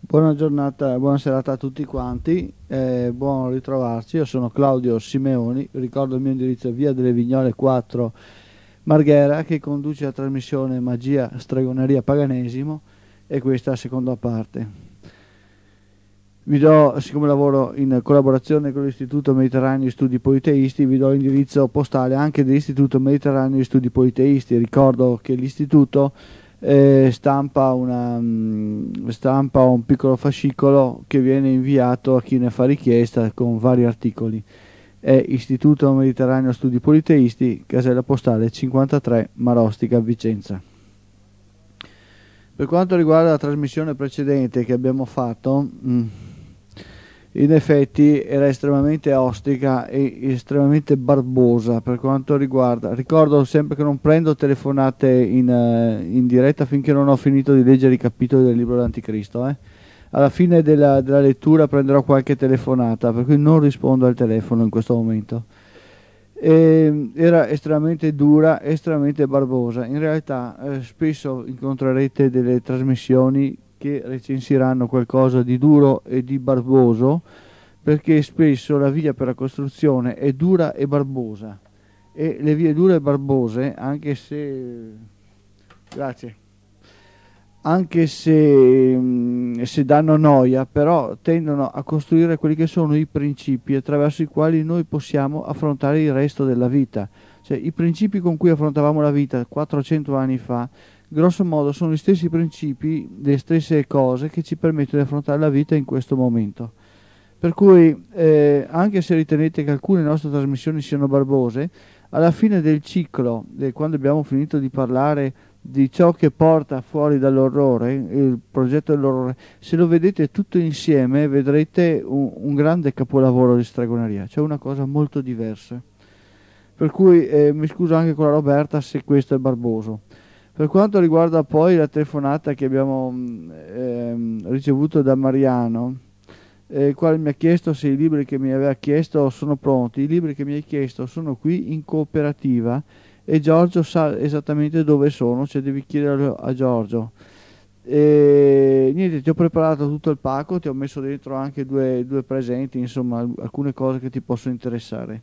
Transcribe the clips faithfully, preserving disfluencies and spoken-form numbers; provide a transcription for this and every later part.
Buona giornata, buona serata a tutti quanti, eh, buon ritrovarci. Io sono Claudio Simeoni, ricordo il mio indirizzo: via delle Vignole quattro, Marghera, che conduce la trasmissione Magia, Stregoneria, Paganesimo, e questa è la seconda parte. Vi do, siccome lavoro in collaborazione con l'Istituto Mediterraneo di Studi Politeisti, vi do l'indirizzo postale anche dell'Istituto Mediterraneo di Studi Politeisti. Ricordo che l'istituto eh, stampa, una, mh, stampa un piccolo fascicolo che viene inviato a chi ne fa richiesta con vari articoli. È Istituto Mediterraneo Studi Politeisti, casella postale cinquantatré, Marostica, Vicenza. Per quanto riguarda la trasmissione precedente che abbiamo fatto, mh, in effetti era estremamente ostica e estremamente barbosa per quanto riguarda. Ricordo sempre che non prendo telefonate in, uh, in diretta finché non ho finito di leggere i capitoli del libro dell'Anticristo. Eh. Alla fine della, della lettura prenderò qualche telefonata, per cui non rispondo al telefono in questo momento. E era estremamente dura, estremamente barbosa. In realtà eh, spesso incontrerete delle trasmissioni che recensiranno qualcosa di duro e di barboso, perché spesso la via per la costruzione è dura e barbosa, e le vie dure e barbose, anche se grazie anche se, mh, se danno noia, però tendono a costruire quelli che sono i principi attraverso i quali noi possiamo affrontare il resto della vita. Cioè, i principi con cui affrontavamo la vita quattrocento anni fa, grosso modo, sono gli stessi principi, le stesse cose che ci permettono di affrontare la vita in questo momento. Per cui, eh, anche se ritenete che alcune nostre trasmissioni siano barbose, alla fine del ciclo, eh, quando abbiamo finito di parlare di ciò che porta fuori dall'orrore, il progetto dell'orrore, se lo vedete tutto insieme vedrete un, un grande capolavoro di stregoneria, cioè una cosa molto diversa. Per cui eh, mi scuso anche con la Roberta se questo è barboso. Per quanto riguarda poi la telefonata che abbiamo ehm, ricevuto da Mariano, eh, il quale mi ha chiesto se i libri che mi aveva chiesto sono pronti. I libri che mi hai chiesto sono qui in cooperativa e Giorgio sa esattamente dove sono, cioè devi chiederlo a Giorgio. E niente, ti ho preparato tutto il pacco, ti ho messo dentro anche due, due presenti, insomma alcune cose che ti possono interessare.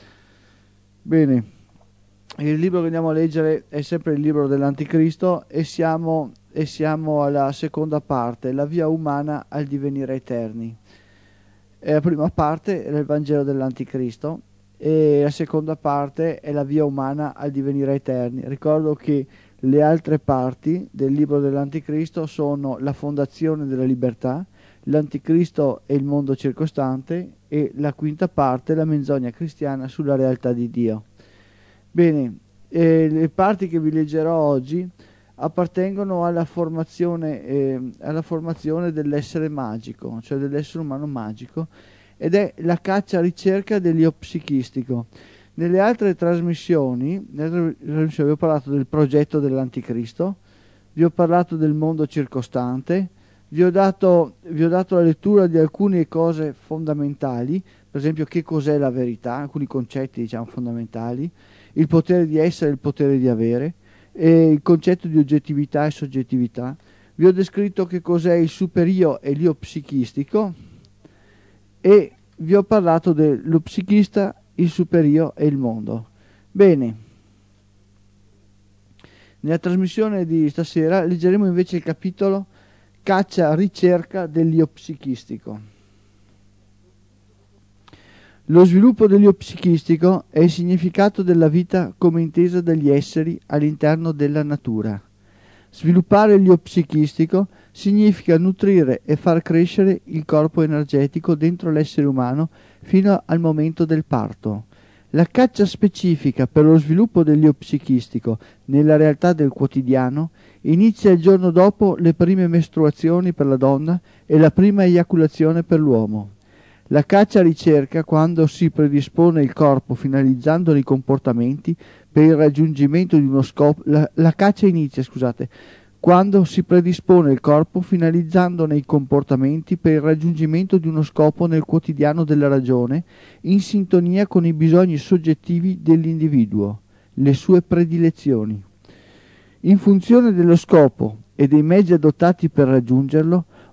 Bene, il libro che andiamo a leggere è sempre il libro dell'Anticristo e siamo, e siamo alla seconda parte, la via umana al divenire eterni. E la prima parte è il Vangelo dell'Anticristo e la seconda parte è la via umana al divenire eterni. Ricordo che le altre parti del libro dell'Anticristo sono la fondazione della libertà, l'Anticristo e il mondo circostante, e la quinta parte, la menzogna cristiana sulla realtà di Dio. Bene, eh, le parti che vi leggerò oggi appartengono alla formazione, eh, alla formazione dell'essere magico, cioè dell'essere umano magico, ed è la caccia ricerca dell'io psichistico. Nelle altre trasmissioni, nelle altre trasmissioni vi ho parlato del progetto dell'Anticristo, vi ho parlato del mondo circostante, vi ho dato, vi ho dato la lettura di alcune cose fondamentali, per esempio che cos'è la verità, alcuni concetti diciamo fondamentali, il potere di essere e il potere di avere, e il concetto di oggettività e soggettività. Vi ho descritto che cos'è il superio e l'io psichistico, e vi ho parlato dello psichista, il superio e il mondo. Bene, nella trasmissione di stasera leggeremo invece il capitolo caccia ricerca dell'io psichistico. Lo sviluppo dell'io psichistico è il significato della vita come intesa dagli esseri all'interno della natura. Sviluppare l'io psichistico significa nutrire e far crescere il corpo energetico dentro l'essere umano fino al momento del parto. La caccia specifica per lo sviluppo dell'io psichistico nella realtà del quotidiano inizia il giorno dopo le prime mestruazioni per la donna e la prima eiaculazione per l'uomo. La caccia ricerca quando si predispone il corpo finalizzandone i comportamenti per il raggiungimento di uno scopo. La, la caccia inizia, scusate, quando si predispone il corpo finalizzandone i comportamenti per il raggiungimento di uno scopo nel quotidiano della ragione, in sintonia con i bisogni soggettivi dell'individuo, le sue predilezioni. In funzione dello scopo e dei mezzi adottati per raggiungerlo,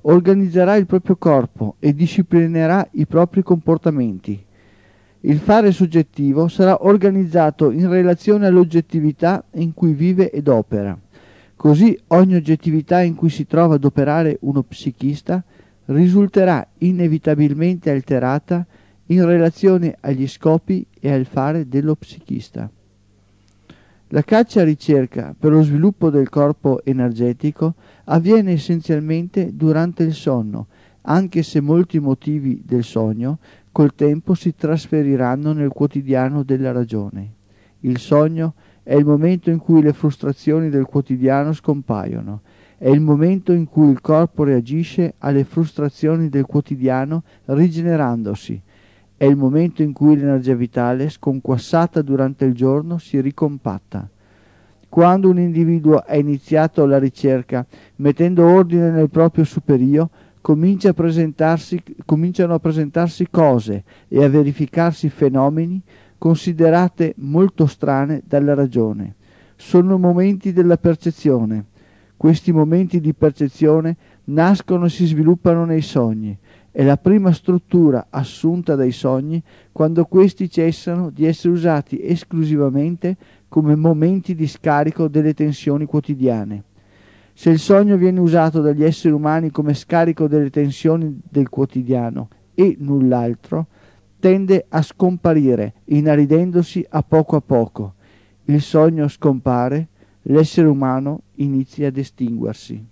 organizzerà il proprio corpo e disciplinerà i propri comportamenti. Il fare soggettivo sarà organizzato in relazione all'oggettività in cui vive ed opera. Così ogni oggettività in cui si trova ad operare uno psichista risulterà inevitabilmente alterata in relazione agli scopi e al fare dello psichista. La caccia ricerca per lo sviluppo del corpo energetico avviene essenzialmente durante il sonno, anche se molti motivi del sogno col tempo si trasferiranno nel quotidiano della ragione. Il sogno è il momento in cui le frustrazioni del quotidiano scompaiono, è il momento in cui il corpo reagisce alle frustrazioni del quotidiano rigenerandosi, è il momento in cui l'energia vitale sconquassata durante il giorno si ricompatta. Quando un individuo ha iniziato la ricerca mettendo ordine nel proprio superio, comincia a presentarsi, cominciano a presentarsi cose e a verificarsi fenomeni considerate molto strane dalla ragione. Sono momenti della percezione. Questi momenti di percezione nascono e si sviluppano nei sogni. È la prima struttura assunta dai sogni quando questi cessano di essere usati esclusivamente come momenti di scarico delle tensioni quotidiane. Se il sogno viene usato dagli esseri umani come scarico delle tensioni del quotidiano e null'altro, tende a scomparire, inaridendosi a poco a poco. Il sogno scompare, l'essere umano inizia ad estinguersi.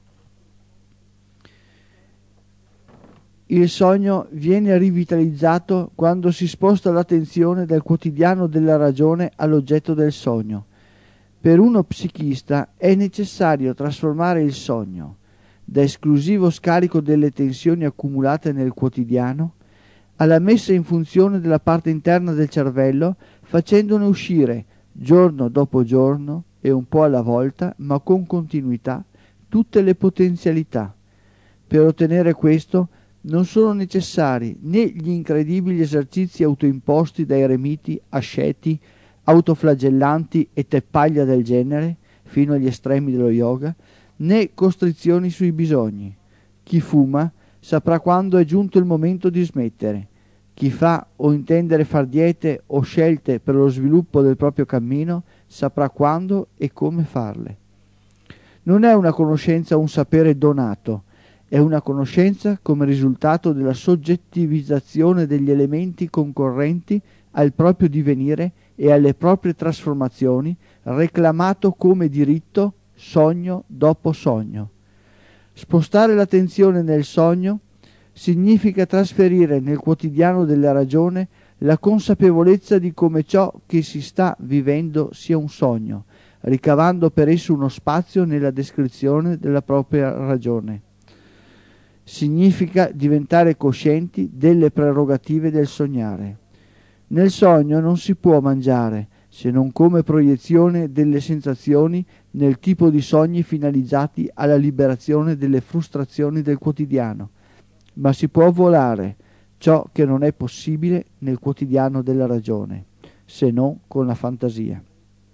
Il sogno viene rivitalizzato quando si sposta l'attenzione dal quotidiano della ragione all'oggetto del sogno. Per uno psichista è necessario trasformare il sogno da esclusivo scarico delle tensioni accumulate nel quotidiano alla messa in funzione della parte interna del cervello, facendone uscire giorno dopo giorno e un po' alla volta, ma con continuità, tutte le potenzialità. Per ottenere questo non sono necessari né gli incredibili esercizi autoimposti dai eremiti, asceti, autoflagellanti e teppaglia del genere, fino agli estremi dello yoga, né costrizioni sui bisogni. Chi fuma saprà quando è giunto il momento di smettere. Chi fa o intende far diete o scelte per lo sviluppo del proprio cammino saprà quando e come farle. Non è una conoscenza o un sapere donato, è una conoscenza come risultato della soggettivizzazione degli elementi concorrenti al proprio divenire e alle proprie trasformazioni, reclamato come diritto sogno dopo sogno. Spostare l'attenzione nel sogno significa trasferire nel quotidiano della ragione la consapevolezza di come ciò che si sta vivendo sia un sogno, ricavando per esso uno spazio nella descrizione della propria ragione. Significa diventare coscienti delle prerogative del sognare. Nel sogno non si può mangiare, se non come proiezione delle sensazioni nel tipo di sogni finalizzati alla liberazione delle frustrazioni del quotidiano, ma si può volare, ciò che non è possibile nel quotidiano della ragione, se non con la fantasia.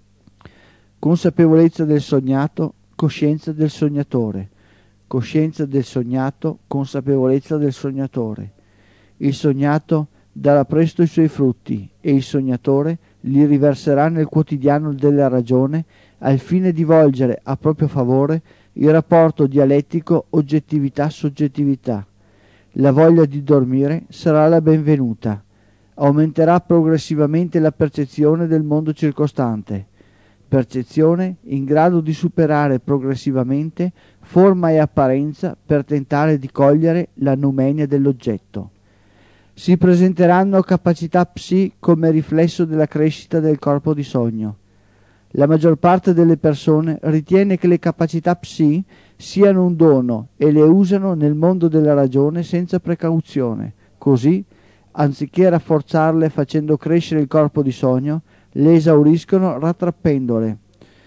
Consapevolezza del sognato, coscienza del sognatore. Coscienza del sognato, consapevolezza del sognatore. Il sognato darà presto i suoi frutti e il sognatore li riverserà nel quotidiano della ragione al fine di volgere a proprio favore il rapporto dialettico oggettività-soggettività. La voglia di dormire sarà la benvenuta. Aumenterà progressivamente la percezione del mondo circostante. Percezione in grado di superare progressivamente forma e apparenza per tentare di cogliere la noumenia dell'oggetto. Si presenteranno capacità psi come riflesso della crescita del corpo di sogno. La maggior parte delle persone ritiene che le capacità psi siano un dono e le usano nel mondo della ragione senza precauzione. Così, anziché rafforzarle facendo crescere il corpo di sogno, le esauriscono rattrappendole.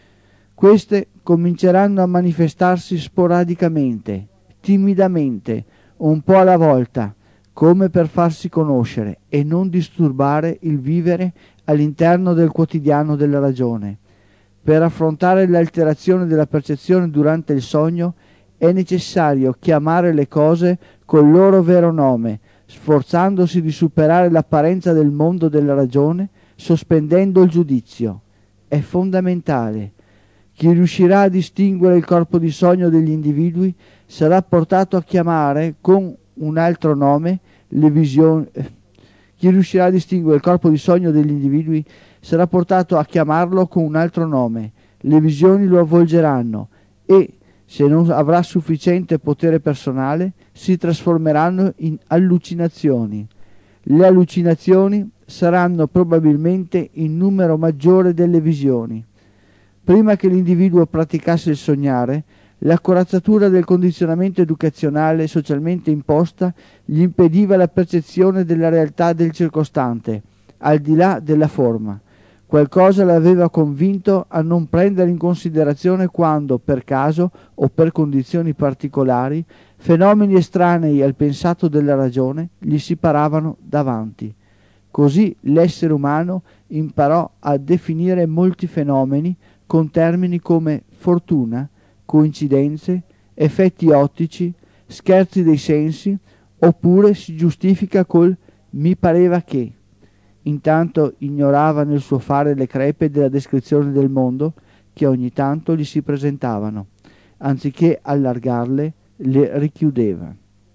Queste cominceranno a manifestarsi sporadicamente, timidamente, un po' alla volta, come per farsi conoscere e non disturbare il vivere all'interno del quotidiano della ragione. Per affrontare l'alterazione della percezione durante il sogno è necessario chiamare le cose col loro vero nome, sforzandosi di superare l'apparenza del mondo della ragione, sospendendo il giudizio. È fondamentale. Chi riuscirà a distinguere il corpo di sogno degli individui sarà portato a chiamare con un altro nome le visioni. Chi riuscirà a distinguere il corpo di sogno degli individui sarà portato a chiamarlo con un altro nome. Le visioni lo avvolgeranno e, se non avrà sufficiente potere personale, si trasformeranno in allucinazioni. Le allucinazioni saranno probabilmente in numero maggiore delle visioni. Prima che l'individuo praticasse il sognare, la corazzatura del condizionamento educazionale socialmente imposta gli impediva la percezione della realtà del circostante, al di là della forma. Qualcosa l'aveva convinto a non prendere in considerazione quando, per caso o per condizioni particolari, fenomeni estranei al pensato della ragione gli si paravano davanti. Così l'essere umano imparò a definire molti fenomeni con termini come fortuna, coincidenze, effetti ottici, scherzi dei sensi, oppure si giustifica col mi pareva che. Intanto ignorava nel suo fare le crepe della descrizione del mondo che ogni tanto gli si presentavano, anziché allargarle le richiudeva.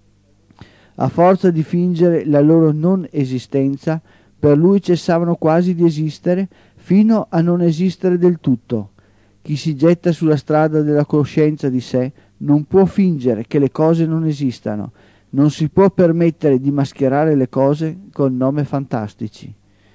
A forza di fingere la loro non esistenza, per lui cessavano quasi di esistere fino a non esistere del tutto. Chi si getta sulla strada della coscienza di sé non può fingere che le cose non esistano, non si può permettere di mascherare le cose con nomi fantastici.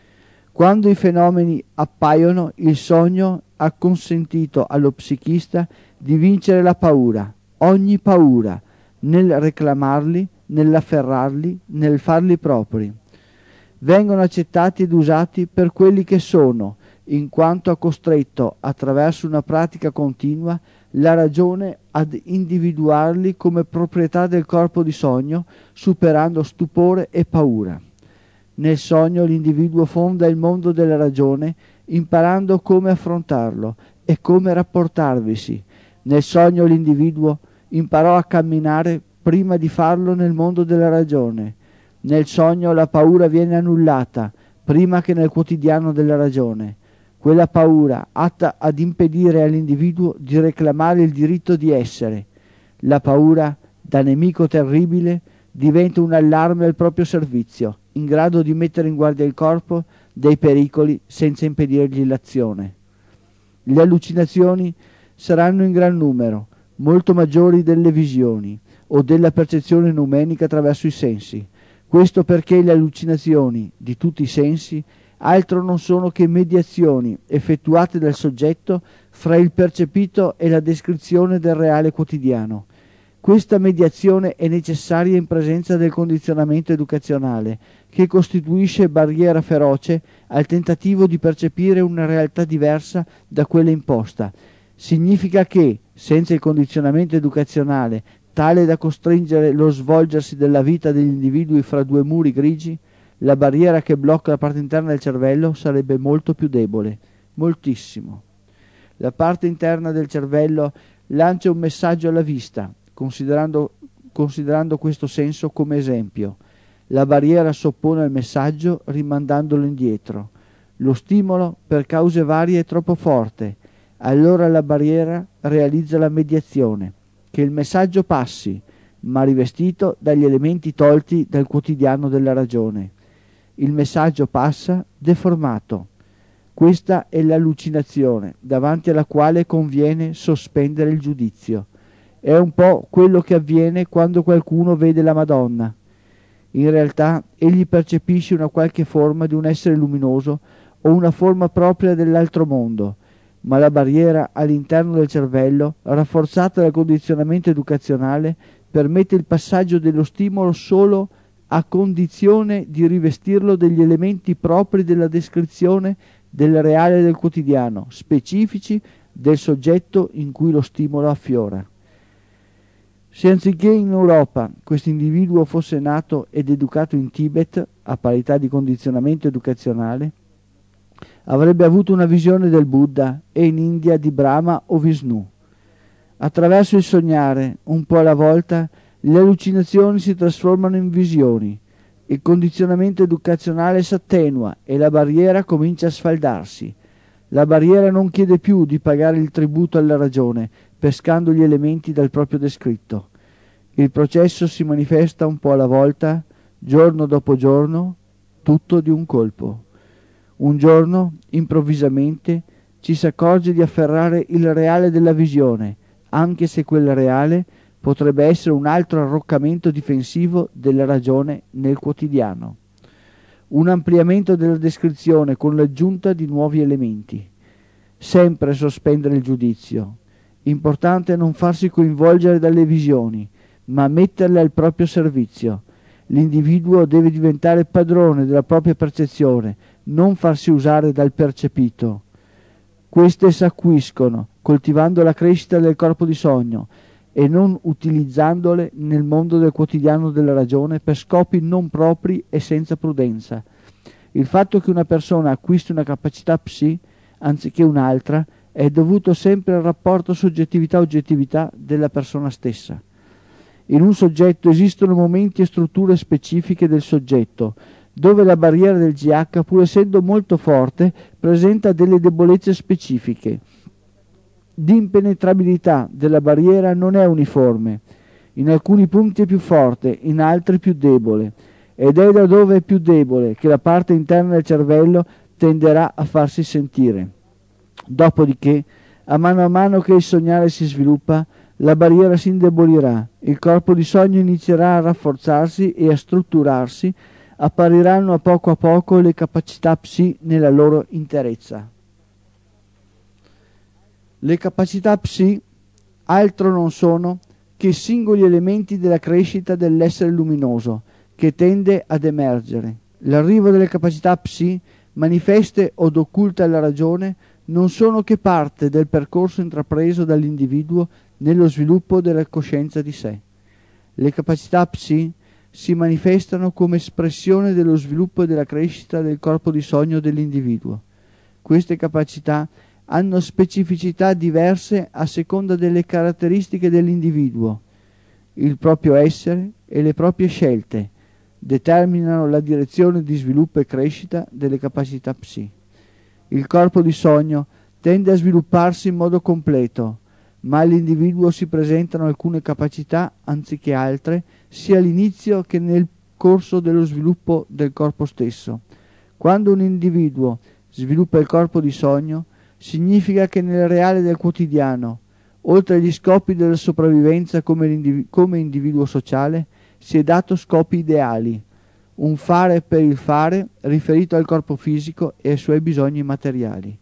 Quando i fenomeni appaiono, il sogno ha consentito allo psichista di vincere la paura, ogni paura, nel reclamarli, nell'afferrarli, nel farli propri. Vengono accettati ed usati per quelli che sono, in quanto ha costretto, attraverso una pratica continua, la ragione ad individuarli come proprietà del corpo di sogno, superando stupore e paura. Nel sogno l'individuo fonda il mondo della ragione, imparando come affrontarlo e come rapportarvisi. Nel sogno l'individuo imparò a camminare prima di farlo nel mondo della ragione. Nel sogno la paura viene annullata prima che nel quotidiano della ragione. Quella paura atta ad impedire all'individuo di reclamare il diritto di essere. La paura, da nemico terribile, diventa un allarme al proprio servizio, in grado di mettere in guardia il corpo dai pericoli senza impedirgli l'azione. Le allucinazioni saranno in gran numero, molto maggiori delle visioni o della percezione numenica attraverso i sensi. Questo perché le allucinazioni di tutti i sensi altro non sono che mediazioni effettuate dal soggetto fra il percepito e la descrizione del reale quotidiano. Questa mediazione è necessaria in presenza del condizionamento educazionale, che costituisce barriera feroce al tentativo di percepire una realtà diversa da quella imposta. Significa che, senza il condizionamento educazionale, tale da costringere lo svolgersi della vita degli individui fra due muri grigi, la barriera che blocca la parte interna del cervello sarebbe molto più debole, moltissimo. La parte interna del cervello lancia un messaggio alla vista, considerando, considerando questo senso come esempio. La barriera s'oppone al messaggio rimandandolo indietro. Lo stimolo per cause varie è troppo forte, allora la barriera realizza la mediazione, che il messaggio passi, ma rivestito dagli elementi tolti dal quotidiano della ragione. Il messaggio passa deformato. Questa è l'allucinazione, davanti alla quale conviene sospendere il giudizio. È un po' quello che avviene quando qualcuno vede la Madonna. In realtà egli percepisce una qualche forma di un essere luminoso o una forma propria dell'altro mondo, ma la barriera all'interno del cervello, rafforzata dal condizionamento educazionale, permette il passaggio dello stimolo solo a condizione di rivestirlo degli elementi propri della descrizione del reale e del quotidiano, specifici del soggetto in cui lo stimolo affiora. Se anziché in Europa questo individuo fosse nato ed educato in Tibet, a parità di condizionamento educazionale, avrebbe avuto una visione del Buddha e in India di Brahma o Vishnu. Attraverso il sognare, un po' alla volta, le allucinazioni si trasformano in visioni, il condizionamento educazionale s'attenua e la barriera comincia a sfaldarsi. La barriera non chiede più di pagare il tributo alla ragione, pescando gli elementi dal proprio descritto. Il processo si manifesta un po' alla volta, giorno dopo giorno, tutto di un colpo. Un giorno, improvvisamente, ci si accorge di afferrare il reale della visione, anche se quel reale potrebbe essere un altro arroccamento difensivo della ragione nel quotidiano. Un ampliamento della descrizione con l'aggiunta di nuovi elementi. Sempre sospendere il giudizio. Importante non farsi coinvolgere dalle visioni, ma metterle al proprio servizio. L'individuo deve diventare padrone della propria percezione, non farsi usare dal percepito. Queste s'acquiscono coltivando la crescita del corpo di sogno e non utilizzandole nel mondo del quotidiano della ragione per scopi non propri e senza prudenza. Il fatto che una persona acquisti una capacità psi anziché un'altra è dovuto sempre al rapporto soggettività-oggettività della persona stessa. In un soggetto esistono momenti e strutture specifiche del soggetto, dove la barriera del G H, pur essendo molto forte, presenta delle debolezze specifiche. L'impenetrabilità della barriera non è uniforme, in alcuni punti è più forte, in altri più debole, ed è da dove è più debole che la parte interna del cervello tenderà a farsi sentire. Dopodiché, a mano a mano che il sognare si sviluppa, la barriera si indebolirà, il corpo di sogno inizierà a rafforzarsi e a strutturarsi, appariranno a poco a poco le capacità psi nella loro interezza. Le capacità psi altro non sono che singoli elementi della crescita dell'essere luminoso che tende ad emergere. L'arrivo delle capacità psi, manifeste od occulte alla ragione, non sono che parte del percorso intrapreso dall'individuo nello sviluppo della coscienza di sé. Le capacità psi si manifestano come espressione dello sviluppo e della crescita del corpo di sogno dell'individuo. Queste capacità hanno specificità diverse a seconda delle caratteristiche dell'individuo. Il proprio essere e le proprie scelte determinano la direzione di sviluppo e crescita delle capacità psi. Il corpo di sogno tende a svilupparsi in modo completo, ma all'individuo si presentano alcune capacità anziché altre, sia all'inizio che nel corso dello sviluppo del corpo stesso. Quando un individuo sviluppa il corpo di sogno, significa che nel reale del quotidiano, oltre agli scopi della sopravvivenza come, individu- come individuo sociale, si è dato scopi ideali, un fare per il fare riferito al corpo fisico e ai suoi bisogni materiali.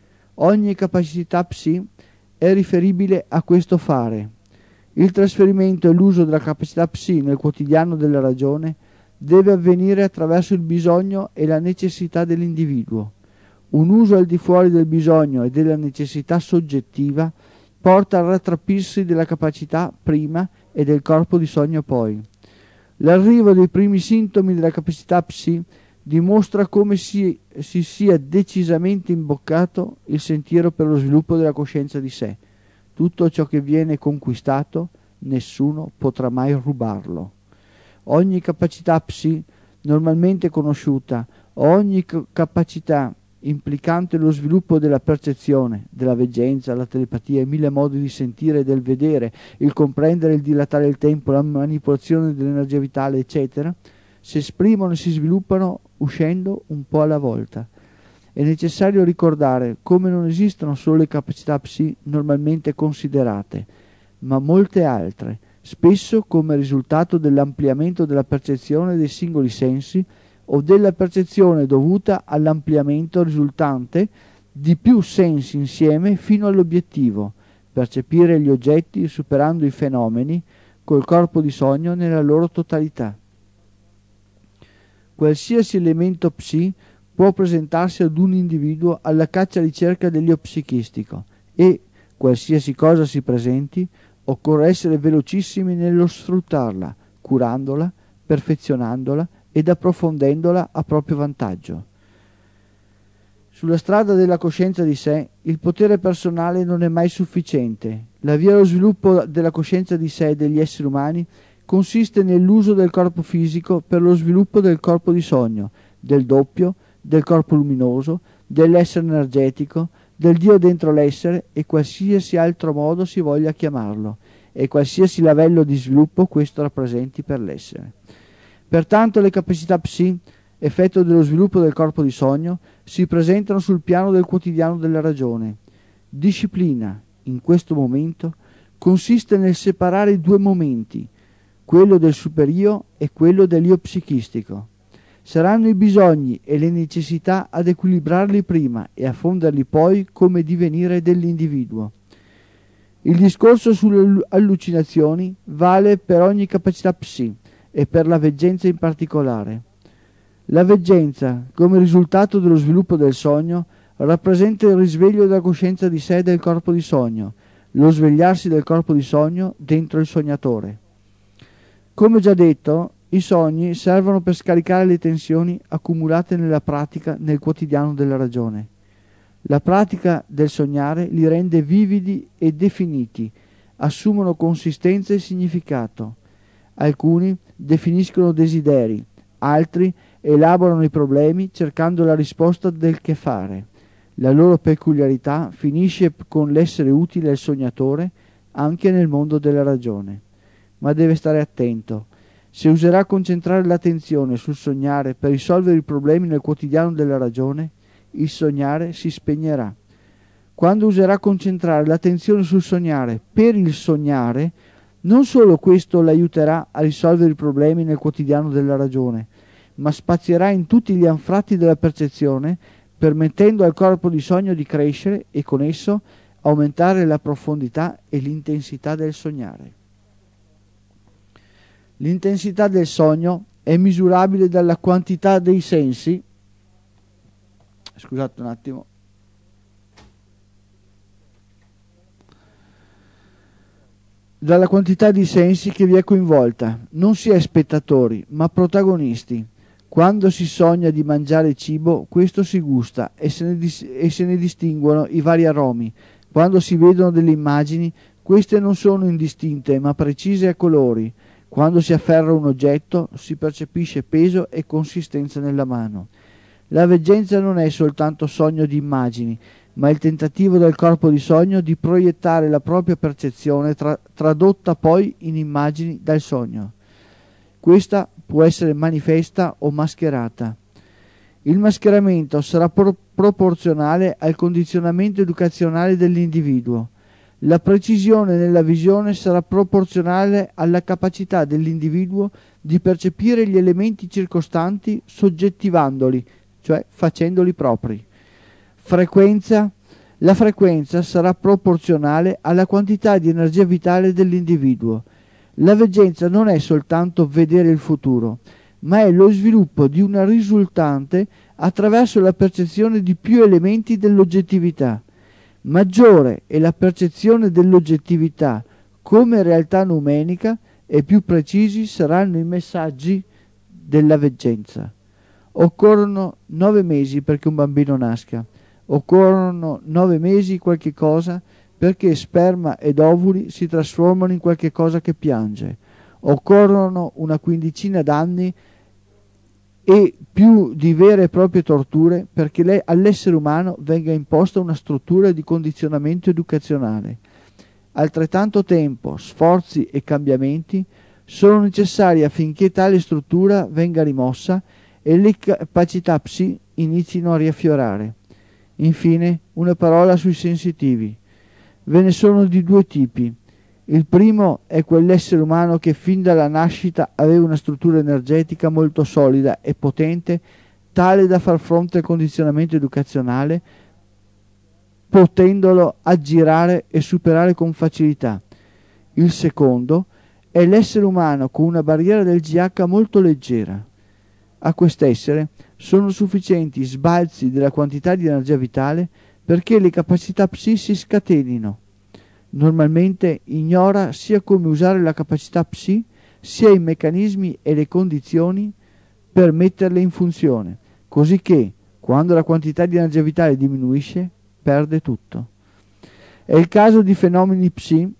Ogni capacità psi è riferibile a questo fare. Il trasferimento e l'uso della capacità psi nel quotidiano della ragione deve avvenire attraverso il bisogno e la necessità dell'individuo. Un uso al di fuori del bisogno e della necessità soggettiva porta al rattrappirsi della capacità prima e del corpo di sogno poi. L'arrivo dei primi sintomi della capacità psi dimostra come si, si sia decisamente imboccato il sentiero per lo sviluppo della coscienza di sé. Tutto ciò che viene conquistato, nessuno potrà mai rubarlo. Ogni capacità psi normalmente conosciuta, ogni capacità implicante lo sviluppo della percezione, della veggenza, la telepatia, i mille modi di sentire e del vedere, il comprendere, il dilatare il tempo, la manipolazione dell'energia vitale, eccetera, si esprimono e si sviluppano uscendo un po' alla volta. È necessario ricordare come non esistono solo le capacità psi normalmente considerate, ma molte altre, spesso come risultato dell'ampliamento della percezione dei singoli sensi o della percezione dovuta all'ampliamento risultante di più sensi insieme fino all'obiettivo, percepire gli oggetti superando i fenomeni col corpo di sogno nella loro totalità. Qualsiasi elemento psi può presentarsi ad un individuo alla caccia ricerca dell'io-psichistico e, qualsiasi cosa si presenti, occorre essere velocissimi nello sfruttarla, curandola, perfezionandola ed approfondendola a proprio vantaggio. Sulla strada della coscienza di sé, il potere personale non è mai sufficiente. La via allo sviluppo della coscienza di sé degli esseri umani consiste nell'uso del corpo fisico per lo sviluppo del corpo di sogno, del doppio, del corpo luminoso, dell'essere energetico, del Dio dentro l'essere e qualsiasi altro modo si voglia chiamarlo, e qualsiasi livello di sviluppo questo rappresenti per l'essere. Pertanto le capacità psi, effetto dello sviluppo del corpo di sogno, si presentano sul piano del quotidiano della ragione. Disciplina, in questo momento, consiste nel separare i due momenti, quello del superio e quello dell'io psichistico. Saranno i bisogni e le necessità ad equilibrarli prima e a fonderli poi come divenire dell'individuo. Il discorso sulle allucinazioni vale per ogni capacità psi e per la veggenza in particolare. La veggenza, come risultato dello sviluppo del sogno, rappresenta il risveglio della coscienza di sé e del corpo di sogno, lo svegliarsi del corpo di sogno dentro il sognatore. Come già detto, i sogni servono per scaricare le tensioni accumulate nella pratica nel quotidiano della ragione. La pratica del sognare li rende vividi e definiti, assumono consistenza e significato. Alcuni definiscono desideri, altri elaborano i problemi cercando la risposta del che fare. La loro peculiarità finisce con l'essere utile al sognatore anche nel mondo della ragione. Ma deve stare attento. Se userà concentrare l'attenzione sul sognare per risolvere i problemi nel quotidiano della ragione, il sognare si spegnerà. Quando userà concentrare l'attenzione sul sognare per il sognare, non solo questo l'aiuterà a risolvere i problemi nel quotidiano della ragione, ma spazierà in tutti gli anfratti della percezione, permettendo al corpo di sogno di crescere e con esso aumentare la profondità e l'intensità del sognare. L'intensità del sogno è misurabile dalla quantità dei sensi. Scusate un attimo. Dalla quantità di sensi che vi è coinvolta. Non si è spettatori, ma protagonisti. Quando si sogna di mangiare cibo, questo si gusta e se ne, dis- e se ne distinguono i vari aromi. Quando si vedono delle immagini, queste non sono indistinte, ma precise a colori. Quando si afferra un oggetto, si percepisce peso e consistenza nella mano. La veggenza non è soltanto sogno di immagini, ma il tentativo del corpo di sogno di proiettare la propria percezione tra- tradotta poi in immagini dal sogno. Questa può essere manifesta o mascherata. Il mascheramento sarà pro- proporzionale al condizionamento educazionale dell'individuo. La precisione nella visione sarà proporzionale alla capacità dell'individuo di percepire gli elementi circostanti soggettivandoli, cioè facendoli propri. Frequenza. La frequenza sarà proporzionale alla quantità di energia vitale dell'individuo. La veggenza non è soltanto vedere il futuro, ma è lo sviluppo di una risultante attraverso la percezione di più elementi dell'oggettività. Maggiore è la percezione dell'oggettività come realtà numenica e più precisi saranno i messaggi della veggenza. Occorrono nove mesi perché un bambino nasca. Occorrono nove mesi qualche cosa perché sperma ed ovuli si trasformano in qualche cosa che piange. Occorrono una quindicina d'anni e più di vere e proprie torture perché le, all'essere umano venga imposta una struttura di condizionamento educazionale. Altrettanto tempo, sforzi e cambiamenti sono necessari affinché tale struttura venga rimossa e le capacità psi inizino a riaffiorare. Infine, una parola sui sensitivi. Ve ne sono di due tipi. Il primo è quell'essere umano che fin dalla nascita aveva una struttura energetica molto solida e potente, tale da far fronte al condizionamento educazionale, potendolo aggirare e superare con facilità. Il secondo è l'essere umano con una barriera del G H molto leggera. A quest'essere sono sufficienti sbalzi della quantità di energia vitale perché le capacità psi si scatenino. Normalmente ignora sia come usare la capacità psi, sia i meccanismi e le condizioni per metterle in funzione, così che, quando la quantità di energia vitale diminuisce, perde tutto. È il caso di fenomeni psi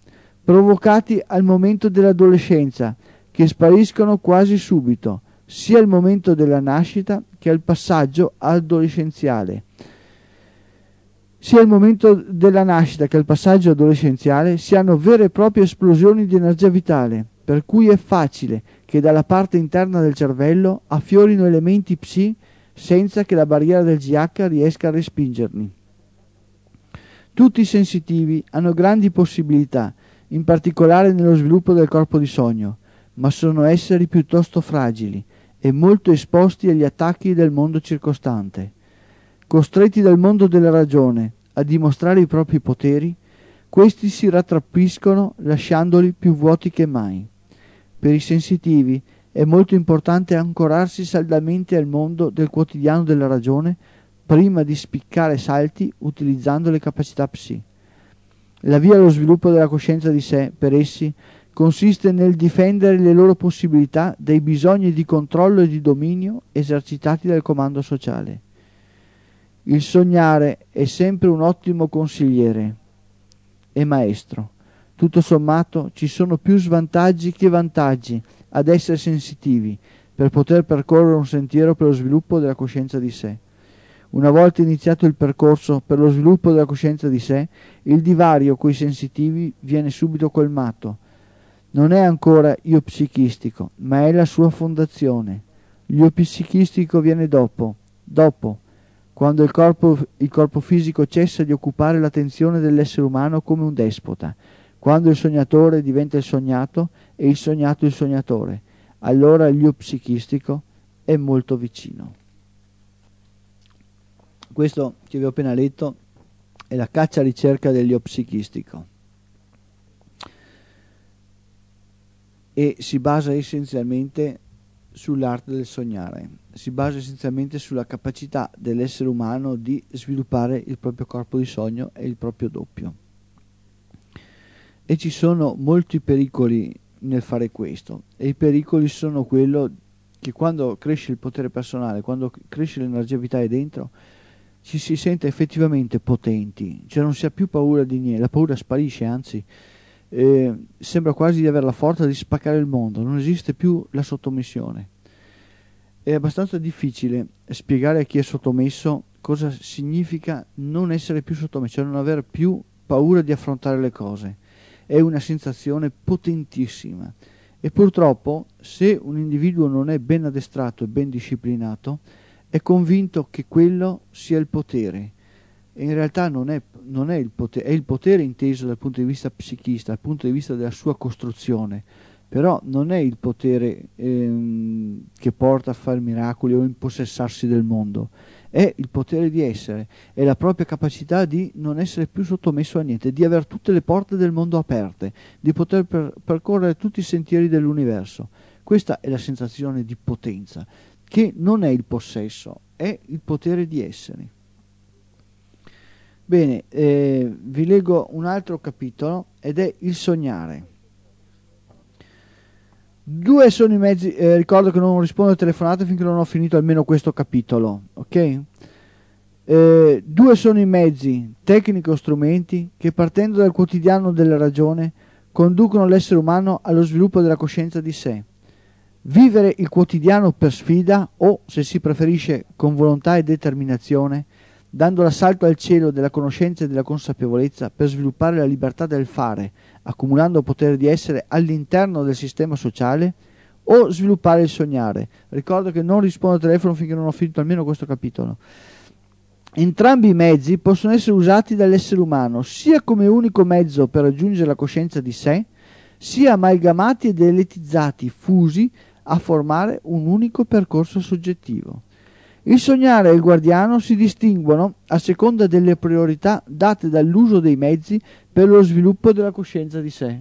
provocati al momento dell'adolescenza, che spariscono quasi subito, sia al momento della nascita che al passaggio adolescenziale. Sia al momento della nascita che al passaggio adolescenziale si hanno vere e proprie esplosioni di energia vitale, per cui è facile che dalla parte interna del cervello affiorino elementi psi senza che la barriera del G H riesca a respingerli. Tutti i sensitivi hanno grandi possibilità, in particolare nello sviluppo del corpo di sogno, ma sono esseri piuttosto fragili e molto esposti agli attacchi del mondo circostante. Costretti dal mondo della ragione a dimostrare i propri poteri, questi si rattrappiscono lasciandoli più vuoti che mai. Per i sensitivi è molto importante ancorarsi saldamente al mondo del quotidiano della ragione prima di spiccare salti utilizzando le capacità psi. La via allo sviluppo della coscienza di sé, per essi, consiste nel difendere le loro possibilità dai bisogni di controllo e di dominio esercitati dal comando sociale. Il sognare è sempre un ottimo consigliere e maestro. Tutto sommato ci sono più svantaggi che vantaggi ad essere sensitivi per poter percorrere un sentiero per lo sviluppo della coscienza di sé. Una volta iniziato il percorso per lo sviluppo della coscienza di sé, il divario coi sensitivi viene subito colmato. Non è ancora io psichistico, ma è la sua fondazione. L'io psichistico viene dopo, dopo, quando il corpo, il corpo fisico cessa di occupare l'attenzione dell'essere umano come un despota, quando il sognatore diventa il sognato e il sognato il sognatore. Allora l'io psichistico è molto vicino. Questo che vi ho appena letto è la caccia ricerca dell'io psichistico e si basa essenzialmente sull'arte del sognare, si basa essenzialmente sulla capacità dell'essere umano di sviluppare il proprio corpo di sogno e il proprio doppio. E ci sono molti pericoli nel fare questo, e i pericoli sono quello che quando cresce il potere personale, quando cresce l'energia vitale dentro, ci si sente effettivamente potenti, cioè non si ha più paura di niente, la paura sparisce, anzi eh, sembra quasi di avere la forza di spaccare il mondo, non esiste più la sottomissione. È abbastanza difficile spiegare a chi è sottomesso cosa significa non essere più sottomesso, cioè non aver più paura di affrontare le cose. È una sensazione potentissima e purtroppo se un individuo non è ben addestrato e ben disciplinato è convinto che quello sia il potere, e in realtà non è, non è il potere, è il potere inteso dal punto di vista psichista, dal punto di vista della sua costruzione, però non è il potere ehm, che porta a fare miracoli o impossessarsi del mondo, è il potere di essere, è la propria capacità di non essere più sottomesso a niente, di avere tutte le porte del mondo aperte, di poter per, percorrere tutti i sentieri dell'universo. Questa è la sensazione di potenza, che non è il possesso, è il potere di essere. Bene, eh, vi leggo un altro capitolo ed è il sognare. Due sono i mezzi, eh, ricordo che non rispondo alle telefonate finché non ho finito almeno questo capitolo, ok? Eh, due sono i mezzi, tecniche o strumenti, che partendo dal quotidiano della ragione conducono l'essere umano allo sviluppo della coscienza di sé. Vivere il quotidiano per sfida o, se si preferisce, con volontà e determinazione, dando l'assalto al cielo della conoscenza e della consapevolezza per sviluppare la libertà del fare, accumulando potere di essere all'interno del sistema sociale, o sviluppare il sognare. Ricordo che non rispondo al telefono finché non ho finito almeno questo capitolo. Entrambi i mezzi possono essere usati dall'essere umano sia come unico mezzo per raggiungere la coscienza di sé, sia amalgamati ed eletizzati, fusi, a formare un unico percorso soggettivo. Il sognare e il guardiano si distinguono a seconda delle priorità date dall'uso dei mezzi per lo sviluppo della coscienza di sé.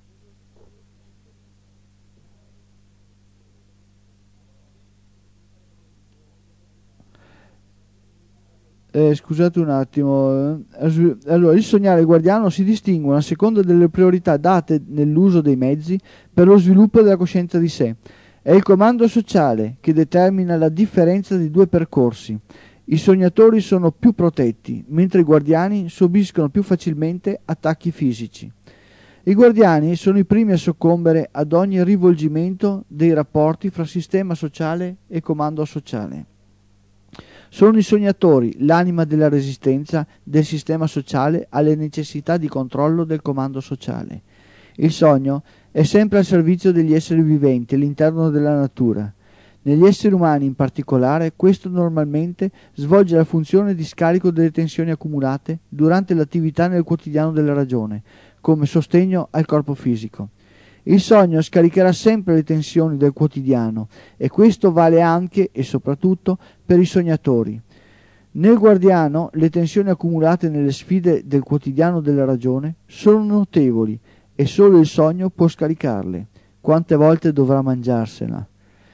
Eh, scusate un attimo. Allora, il sognare e il guardiano si distinguono a seconda delle priorità date nell'uso dei mezzi per lo sviluppo della coscienza di sé. È il comando sociale che determina la differenza dei due percorsi. I sognatori sono più protetti, mentre i guardiani subiscono più facilmente attacchi fisici. I guardiani sono i primi a soccombere ad ogni rivolgimento dei rapporti fra sistema sociale e comando sociale. Sono i sognatori l'anima della resistenza del sistema sociale alle necessità di controllo del comando sociale. Il sogno è sempre al servizio degli esseri viventi all'interno della natura. Negli esseri umani in particolare, questo normalmente svolge la funzione di scarico delle tensioni accumulate durante l'attività nel quotidiano della ragione, come sostegno al corpo fisico. Il sogno scaricherà sempre le tensioni del quotidiano e questo vale anche e soprattutto per i sognatori. Nel guardiano le tensioni accumulate nelle sfide del quotidiano della ragione sono notevoli e solo il sogno può scaricarle. Quante volte dovrà mangiarsela?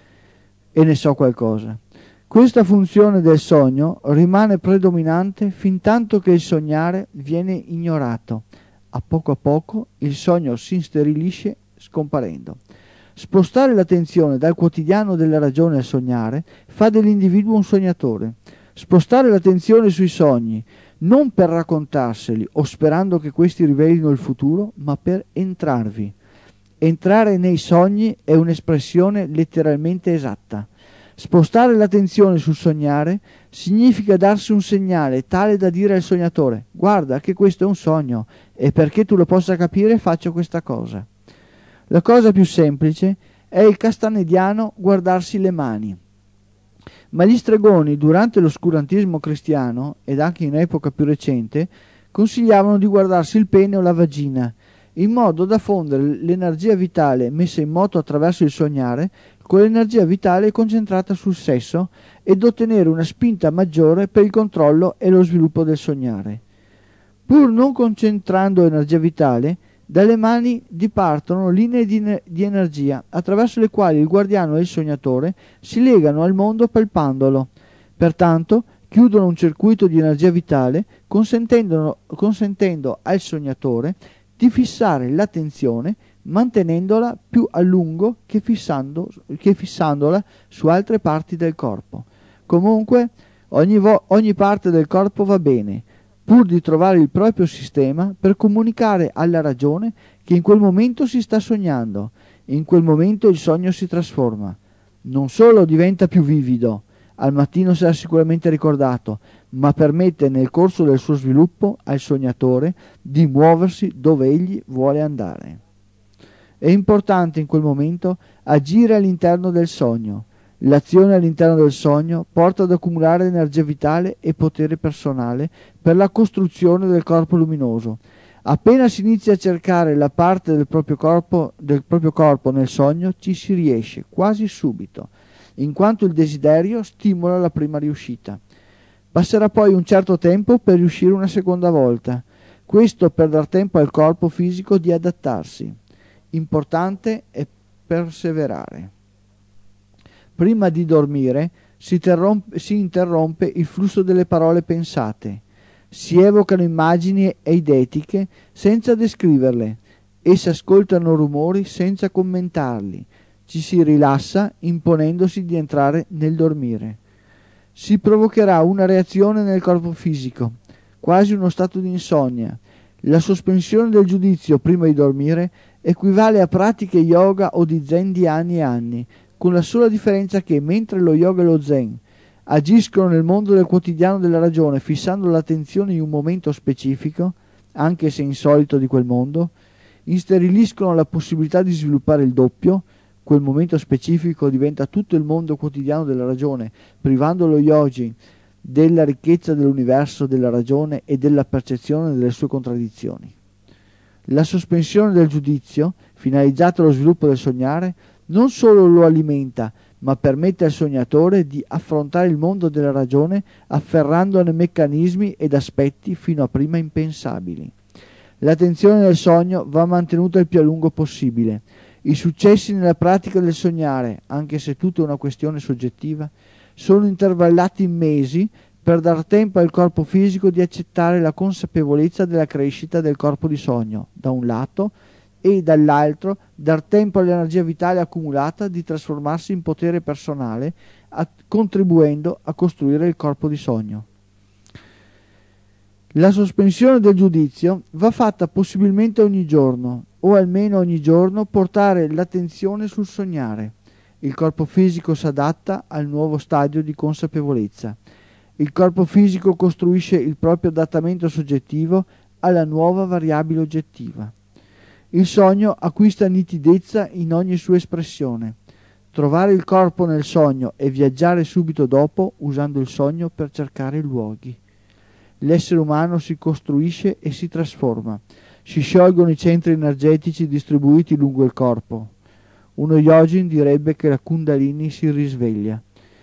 E ne so qualcosa. Questa funzione del sogno rimane predominante fintanto che il sognare viene ignorato. A poco a poco il sogno si insterilisce scomparendo. Spostare l'attenzione dal quotidiano della ragione al sognare fa dell'individuo un sognatore. Spostare l'attenzione sui sogni, non per raccontarseli o sperando che questi rivelino il futuro, ma per entrarvi. Entrare nei sogni è un'espressione letteralmente esatta. Spostare l'attenzione sul sognare significa darsi un segnale tale da dire al sognatore: guarda che questo è un sogno e perché tu lo possa capire faccio questa cosa. La cosa più semplice è il castanediano guardarsi le mani. Ma gli stregoni durante l'oscurantismo cristiano ed anche in epoca più recente consigliavano di guardarsi il pene o la vagina, in modo da fondere l'energia vitale messa in moto attraverso il sognare con l'energia vitale concentrata sul sesso ed ottenere una spinta maggiore per il controllo e lo sviluppo del sognare. Pur non concentrando energia vitale, dalle mani dipartono linee di, di energia attraverso le quali il guardiano e il sognatore si legano al mondo palpandolo. Pertanto chiudono un circuito di energia vitale consentendo, consentendo al sognatore di fissare l'attenzione mantenendola più a lungo che, fissando, che fissandola su altre parti del corpo. Comunque ogni, vo- ogni parte del corpo va bene, pur di trovare il proprio sistema per comunicare alla ragione che in quel momento si sta sognando. In quel momento il sogno si trasforma. Non solo diventa più vivido, al mattino sarà sicuramente ricordato, ma permette nel corso del suo sviluppo al sognatore di muoversi dove egli vuole andare. È importante in quel momento agire all'interno del sogno. L'azione all'interno del sogno porta ad accumulare energia vitale e potere personale per la costruzione del corpo luminoso. Appena si inizia a cercare la parte del proprio corpo, del proprio corpo nel sogno, ci si riesce quasi subito, in quanto il desiderio stimola la prima riuscita. Passerà poi un certo tempo per riuscire una seconda volta, questo per dar tempo al corpo fisico di adattarsi. Importante è perseverare. Prima di dormire si, terrompe, si interrompe il flusso delle parole pensate, si evocano immagini eidetiche senza descriverle e si ascoltano rumori senza commentarli, ci si rilassa imponendosi di entrare nel dormire. Si provocherà una reazione nel corpo fisico, quasi uno stato di insonnia. La sospensione del giudizio prima di dormire equivale a pratiche yoga o di zen di anni e anni, con la sola differenza che mentre lo yoga e lo zen agiscono nel mondo del quotidiano della ragione fissando l'attenzione in un momento specifico, anche se insolito di quel mondo, insteriliscono la possibilità di sviluppare il doppio, quel momento specifico diventa tutto il mondo quotidiano della ragione, privando lo yogi della ricchezza dell'universo della ragione e della percezione delle sue contraddizioni. La sospensione del giudizio, finalizzata allo sviluppo del sognare, non solo lo alimenta, ma permette al sognatore di affrontare il mondo della ragione afferrandone meccanismi ed aspetti fino a prima impensabili. L'attenzione nel sogno va mantenuta il più a lungo possibile. I successi nella pratica del sognare, anche se tutta una questione soggettiva, sono intervallati in mesi per dar tempo al corpo fisico di accettare la consapevolezza della crescita del corpo di sogno, da un lato, e dall'altro dar tempo all'energia vitale accumulata di trasformarsi in potere personale, a, contribuendo a costruire il corpo di sogno. La sospensione del giudizio va fatta possibilmente ogni giorno, o almeno ogni giorno portare l'attenzione sul sognare. Il corpo fisico si adatta al nuovo stadio di consapevolezza. Il corpo fisico costruisce il proprio adattamento soggettivo alla nuova variabile oggettiva. Il sogno acquista nitidezza in ogni sua espressione. Trovare il corpo nel sogno e viaggiare subito dopo usando il sogno per cercare i luoghi. L'essere umano si costruisce e si trasforma. Si sciolgono i centri energetici distribuiti lungo il corpo. Uno yogin direbbe che la Kundalini si risveglia.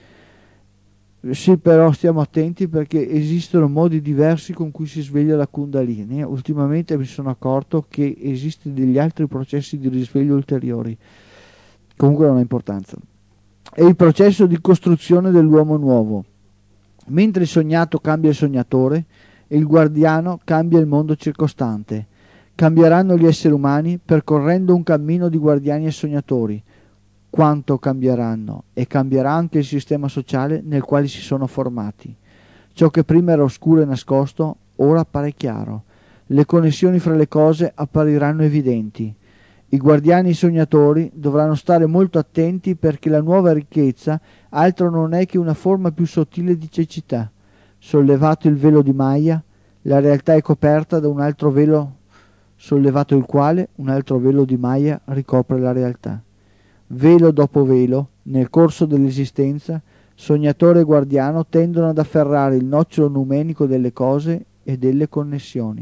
Sì, però stiamo attenti perché esistono modi diversi con cui si sveglia la Kundalini. Ultimamente mi sono accorto che esistono degli altri processi di risveglio ulteriori. Comunque non ha importanza. È il processo di costruzione dell'uomo nuovo. Mentre il sognato cambia il sognatore, il guardiano cambia il mondo circostante. Cambieranno gli esseri umani percorrendo un cammino di guardiani e sognatori. Quanto cambieranno, e cambierà anche il sistema sociale nel quale si sono formati. Ciò che prima era oscuro e nascosto, ora appare chiaro. Le connessioni fra le cose appariranno evidenti. I guardiani sognatori dovranno stare molto attenti perché la nuova ricchezza altro non è che una forma più sottile di cecità. Sollevato il velo di Maya, la realtà è coperta da un altro velo, sollevato il quale un altro velo di Maya ricopre la realtà. Velo dopo velo, nel corso dell'esistenza, sognatore e guardiano tendono ad afferrare il nocciolo numenico delle cose e delle connessioni.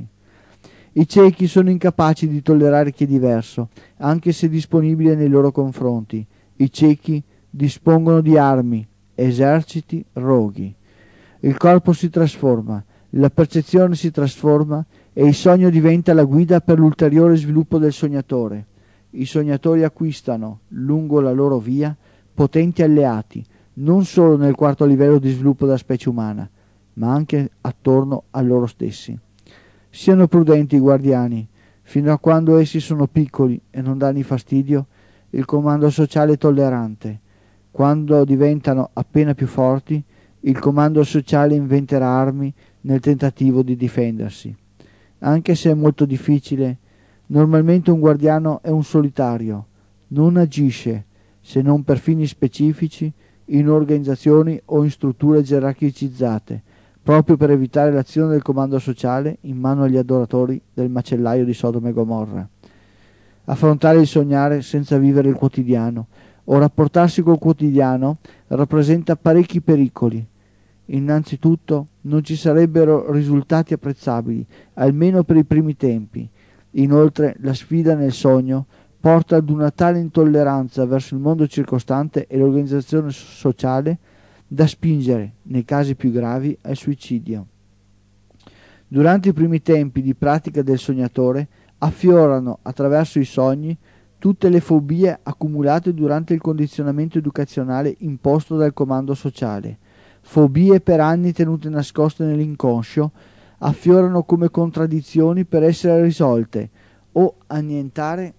I ciechi sono incapaci di tollerare chi è diverso, anche se disponibile nei loro confronti. I ciechi dispongono di armi, eserciti, roghi. Il corpo si trasforma, la percezione si trasforma e il sogno diventa la guida per l'ulteriore sviluppo del sognatore. I sognatori acquistano, lungo la loro via, potenti alleati, non solo nel quarto livello di sviluppo della specie umana, ma anche attorno a loro stessi. Siano prudenti i guardiani, fino a quando essi sono piccoli e non danno fastidio, il comando sociale è tollerante. Quando diventano appena più forti, il comando sociale inventerà armi nel tentativo di difendersi. Anche se è molto difficile, normalmente un guardiano è un solitario, non agisce, se non per fini specifici, in organizzazioni o in strutture gerarchicizzate, proprio per evitare l'azione del comando sociale in mano agli adoratori del macellaio di Sodoma e Gomorra. Affrontare il sognare senza vivere il quotidiano o rapportarsi col quotidiano rappresenta parecchi pericoli. Innanzitutto non ci sarebbero risultati apprezzabili, almeno per i primi tempi. Inoltre la sfida nel sogno porta ad una tale intolleranza verso il mondo circostante e l'organizzazione sociale da spingere, nei casi più gravi, al suicidio. Durante i primi tempi di pratica del sognatore affiorano attraverso i sogni tutte le fobie accumulate durante il condizionamento educazionale imposto dal comando sociale. Fobie per anni tenute nascoste nell'inconscio affiorano come contraddizioni per essere risolte o annientare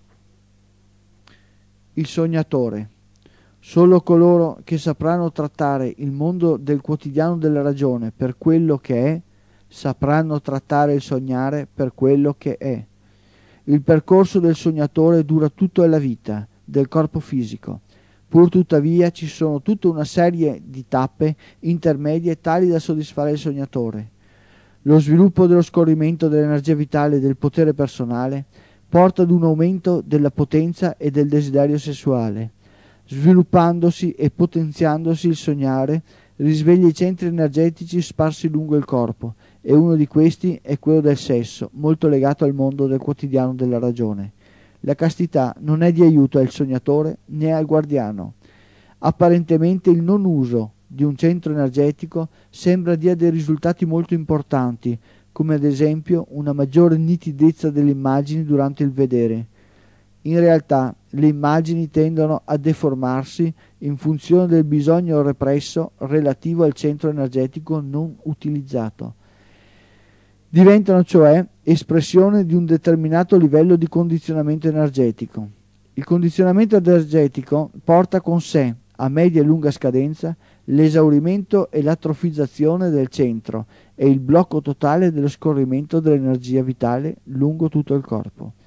il sognatore. Solo coloro che sapranno trattare il mondo del quotidiano della ragione per quello che è, sapranno trattare il sognare per quello che è. Il percorso del sognatore dura tutta la vita del corpo fisico. Pur tuttavia ci sono tutta una serie di tappe intermedie tali da soddisfare il sognatore. Lo sviluppo dello scorrimento dell'energia vitale e del potere personale porta ad un aumento della potenza e del desiderio sessuale. Sviluppandosi e potenziandosi il sognare risveglia i centri energetici sparsi lungo il corpo e uno di questi è quello del sesso, molto legato al mondo del quotidiano della ragione. La castità non è di aiuto al sognatore né al guardiano. Apparentemente il non uso di un centro energetico sembra dia dei risultati molto importanti, come ad esempio una maggiore nitidezza delle immagini durante il vedere. In realtà le immagini tendono a deformarsi in funzione del bisogno represso relativo al centro energetico non utilizzato. Diventano cioè espressione di un determinato livello di condizionamento energetico. Il condizionamento energetico porta con sé, a media e lunga scadenza, l'esaurimento e l'atrofizzazione del centro e il blocco totale dello scorrimento dell'energia vitale lungo tutto il corpo.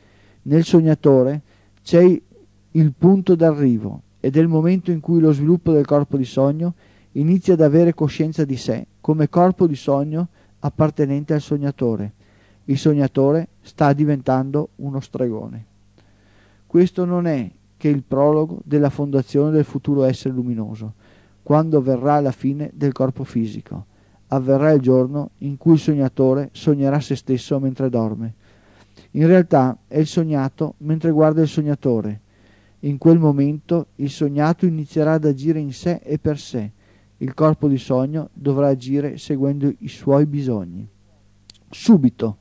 Nel sognatore c'è il punto d'arrivo ed è il momento in cui lo sviluppo del corpo di sogno inizia ad avere coscienza di sé come corpo di sogno appartenente al sognatore. Il sognatore sta diventando uno stregone. Questo non è che il prologo della fondazione del futuro essere luminoso, quando avverrà la fine del corpo fisico. Avverrà il giorno in cui il sognatore sognerà se stesso mentre dorme. In realtà è il sognato mentre guarda il sognatore. In quel momento il sognato inizierà ad agire in sé e per sé. Il corpo di sogno dovrà agire seguendo i suoi bisogni. Subito